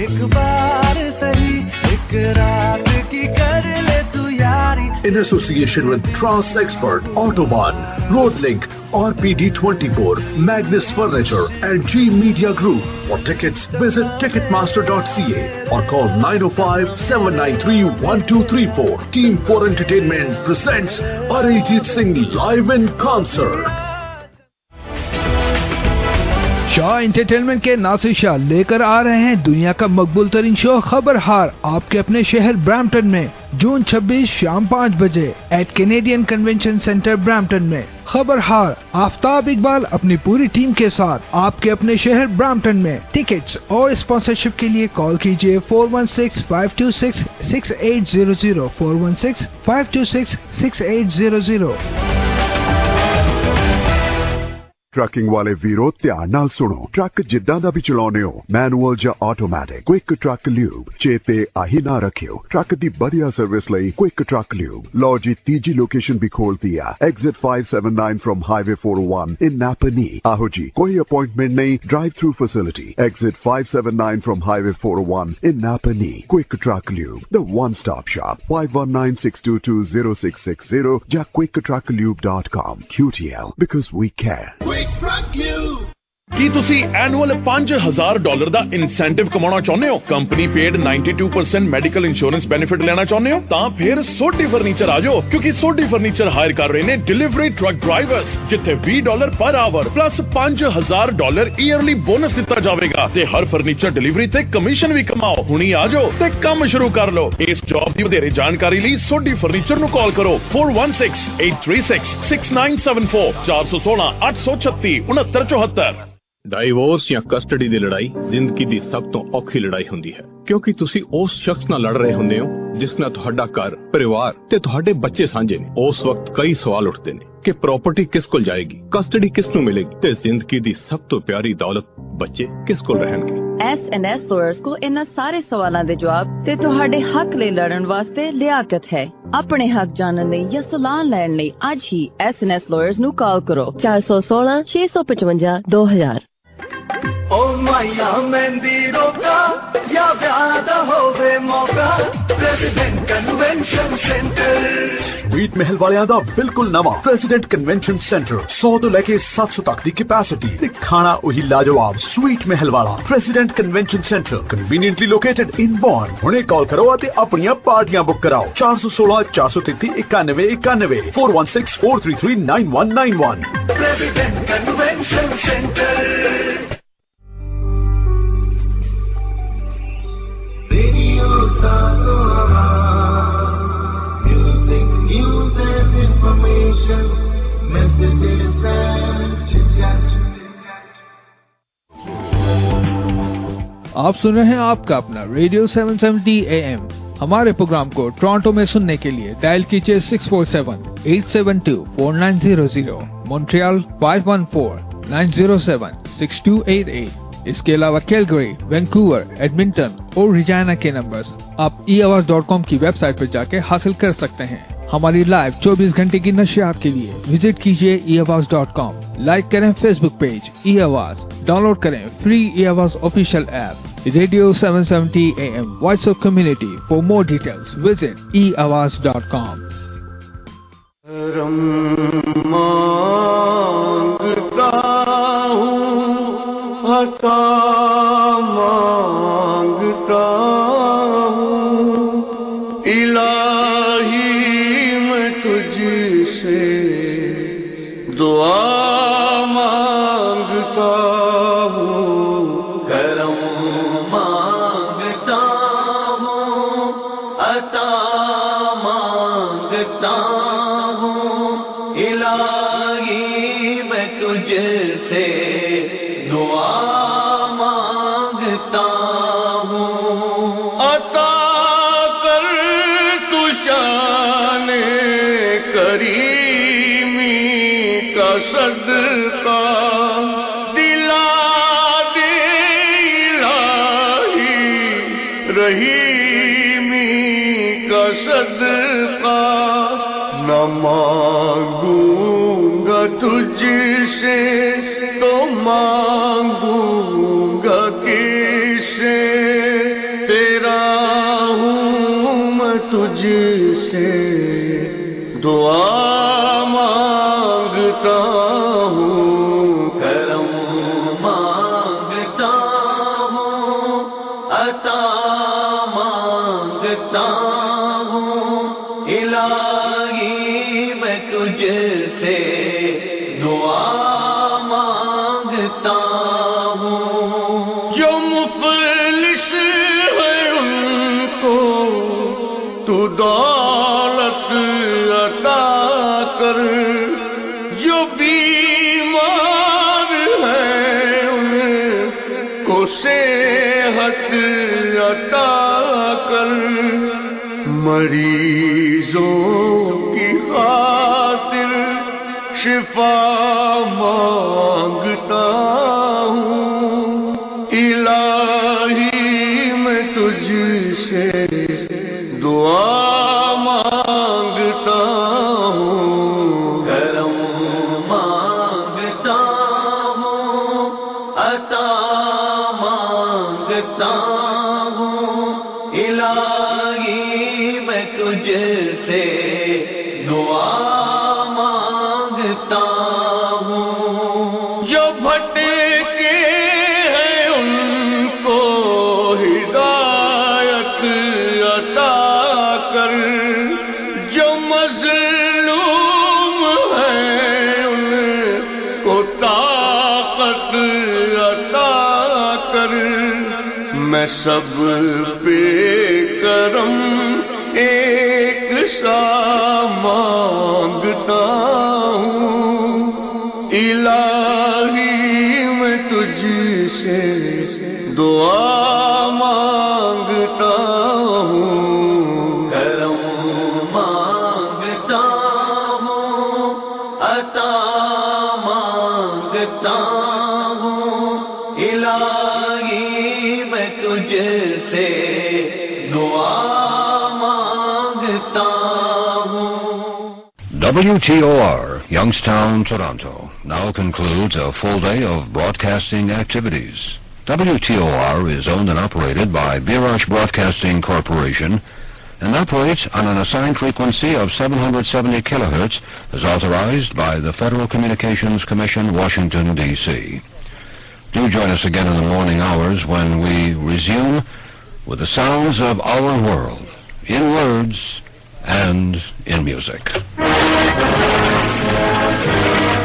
Speaker 8: In association with Trans Expert, Autobahn, Roadlink, R P D twenty-four, Magnus Furniture and G Media Group. For tickets, visit ticketmaster dot c a or call nine oh five, seven nine three, one two three four. Team four Entertainment presents Arijit Singh live in concert.
Speaker 10: Shah entertainment के नासिर शाह लेकर आ रहे हैं दुनिया का मकबूल तरीन show खबर हार आपके अपने शहर ब्रैम्पटन में जून छब्बीस शाम पाँच बजे at Canadian Convention Centre Brampton में। खबर हार आफ्ताब इकबाल अपनी पूरी टीम के साथ आपके अपने शहर ब्रैम्पटन में। टिकट्स और स्पॉन्सरशिप के लिए कॉल कीजिए four one six, five two six, six eight zero zero, four one six, five two six, six eight zero zero.
Speaker 12: Trucking वाले वीरो ध्यान नाल सुनो। ट्रक जिद्दां दा भी चलाउने हो, मैनुअल या ऑटोमैटिक, क्विक ट्रक ल्यूब चेते आही ना रखियो। ट्रक दी बढ़िया सर्विस लई क्विक ट्रक ल्यूब। लो जी तीजी लोकेशन भी खोल दिया, exit five seven nine from highway four oh one in Napanee. आहो जी कोई अपॉइंटमेंट नहीं, drive through facility, exit five seven nine from highway four oh one in Napanee. Quick truck lube, the one stop shop, five one nine, six two two, zero six six zero या quick truck lube dot com. Q T L because we care.
Speaker 13: ਕੀ ਤੁਸੀਂ annual ਪੰਜ ਹਜ਼ਾਰ dollar ਦਾ incentive ਕਮਾਉਣਾ ਚਾਹੁੰਦੇ ਹੋ? Company paid ninety-two percent medical insurance benefit ਲੈਣਾ ਚਾਹੁੰਦੇ ਹੋ? ਤਾਂ ਫਿਰ ਸੋਢੀ ਫਰਨੀਚਰ ਆ ਜਾਓ, ਕਿਉਂਕਿ ਸੋਢੀ ਫਰਨੀਚਰ ਹਾਇਰ ਕਰ ਰਹੇ ਨੇ ਡਿਲੀਵਰੀ ਟਰੱਕ ਡਰਾਈਵਰਸ, ਜਿੱਥੇ ਵੀਹ ਡਾਲਰ ਪਰ ਆਵਰ ਪਲੱਸ ਪੰਜ ਹਜ਼ਾਰ ਡਾਲਰ ਈਅਰਲੀ ਬੋਨਸ ਦਿੱਤਾ ਜਾਵੇਗਾ ਤੇ ਹਰ ਫਰਨੀਚਰ ਡਿਲੀਵਰੀ ਤੇ ਕਮਿਸ਼ਨ ਵੀ ਕਮਾਓ। ਹੁਣੀ ਆ ਜਾਓ ਤੇ ਕੰਮ ਸ਼ੁਰੂ ਕਰ ਲਓ। ਇਸ ਜੌਬ ਦੀ ਵਧੇਰੇ ਜਾਣਕਾਰੀ ਲਈ ਸੋਢੀ ਫਰਨੀਚਰ ਨੂੰ ਕਾਲ ਕਰੋ four one six, eight three six, six nine seven four, ਚਾਰ ਸੌ ਸੋਲਾਂ, ਅੱਠ ਸੌ ਛੱਤੀ, ਉਨੱਤਰ ਚੌਹੱਤਰ।
Speaker 14: ਡਾਈਵੋਰਸ ਜਾਂ ਕਸਟਡੀ ਦੀ ਲੜਾਈ ਜ਼ਿੰਦਗੀ ਦੀ ਸਭ ਤੋਂ ਔਖੀ ਲੜਾਈ ਹੁੰਦੀ ਹੈ, ਕਿਉਂਕਿ ਤੁਸੀਂ ਉਸ ਸ਼ਖਸ ਨਾਲ ਲੜ ਰਹੇ ਹੁੰਦੇ ਹੋ ਜਿਸ ਨਾਲ ਤੁਹਾਡਾ ਘਰ, ਪਰਿਵਾਰ ਤੇ ਤੁਹਾਡੇ ਬੱਚੇ ਸਾਂਝੇ ਨੇ। ਉਸ ਵਕਤ ਕਈ ਸਵਾਲ ਉੱਠਦੇ ਨੇ ਕਿ ਪ੍ਰਾਪਰਟੀ ਕਿਸ ਕੋਲ ਜਾਏਗੀ, ਕਸਟਡੀ ਕਿਸ ਨੂੰ ਮਿਲੇਗੀ ਤੇ ਜ਼ਿੰਦਗੀ ਦੀ ਸਭ ਤੋਂ ਪਿਆਰੀ ਦੌਲਤ ਬੱਚੇ ਕਿਸ ਕੋਲ ਰਹਿਣਗੇ।
Speaker 15: ਐਸ ਐਨ ਐਸ ਲਾਇਰਸ ਕੋਲ ਇਹਨਾਂ ਸਾਰੇ ਸਵਾਲਾਂ ਦੇ ਜਵਾਬ ਤੇ ਤੁਹਾਡੇ ਹੱਕ ਲਈ ਲੜਨ ਵਾਸਤੇ ਲਿਆਕਤ ਹੈ। ਆਪਣੇ ਹੱਕ ਜਾਣਨ ਲਈ ਜਾਂ ਸਲਾਹ ਲੈਣ ਲਈ ਅੱਜ ਹੀ ਐਸ ਐਨ ਐਸ ਲਾਇਰਸ ਨੂੰ ਕਾਲ ਕਰੋ ਚਾਰ ਸੌ ਸੋਲਾਂ, ਛੇ ਸੌ ਪਚਵੰਜਾ, ਦੋ ਹਜ਼ਾਰ।
Speaker 16: ओ माया मेहंदी रोका या व्याद होवे मौका प्रेसिडेंट कन्वेंशन सेंटर।
Speaker 8: स्वीट महल वालियां दा बिल्कुल नवा प्रेसिडेंट कन्वेंशन सेंटर सौ तो लेके सात सौ तक दी कैपेसिटी ते खाना वही लाजवाब स्वीट महल वाला President Convention Centre conveniently located in Bourne. हुणे कॉल करो ते अपनियां पार्टियां बुक कराओ चार सौ सोलह, चार सौ तैतीस, इक्यानवे इक्यानवे, four one six, four three three, nine one nine one.
Speaker 16: President Convention Centre. Radio Sazoa, music, news and information, messages and chit-chat.
Speaker 10: आप सुन रहे हैं आपका अपना radio seven seventy A M. हमारे प्रोग्राम को टोरंटो में सुनने के लिए डायल कीजिए six four seven, eight seven two, four nine zero zero, Montreal five one four, nine zero seven, six two eight eight. इसके अलावा कैलगरी, वैंकूवर, एडमिंटन और रिजाना के नंबर्स आप ई आवाज डॉट कॉम की वेबसाइट पर जाके हासिल कर सकते हैं। हमारी लाइव चौबीस घंटे की नशियात के लिए विजिट कीजिए e Awaz dot com. Like करें Facebook page e Awaz, download करें free e Awaz official app radio seven seventy A M voice of community. For more details visit e Awaz dot com.
Speaker 16: अता मांगता हूँ इलाही मैं तुझसे दुआ मांगता हूँ, करम मांगता हूँ, अता मांगता हूँ इलाही मैं तुझसे दुआ मांगता हूँ। अता कर तू शान करीमी का کا صدقہ دلا دے الہی رحیمی کا صدقہ نہ مانگوں گا تجھ سے تو مانگوں گا کس سے تیرا ہوں میں تجھ سے دعا مانگتا ہوں کرم مانگتا ہوں عطا مانگتا ہوں الہی میں تجھ سے دعا مانگتا ہوں جو مفلس ہے ان کو تو دولت عطا کر جو بیمار ہے ان کو صحت عطا کر مریضوں کی خاطر شفا مانگتا ہوں الہی میں تجھ سے دعا مانگتا ہوں کرم مانگتا ہوں عطا مانگتا ہوں الہی میں تجھ سے دعا مانگتا ہوں جو بھٹکے ہیں ان کو ہدایت عطا کر جو مظلوم ہیں ان کو طاقت عطا کر میں سب پہ کرم ایک سا مانگتا ہوں الہی میں تجھ سے دعا مانگتا ہوں کرم مانگتا ہوں عطا مانگتا ہوں الہی میں تجھ سے دعا مانگتا ہوں.
Speaker 3: W T O R, Youngstown, Toronto, now concludes a full day of broadcasting activities. W T O R is owned and operated by Birash Broadcasting Corporation and operates on an assigned frequency of seven hundred seventy kilohertz as authorized by the Federal Communications Commission, Washington, D C Do join us again in the morning hours when we resume with the sounds of our world, in words and in music.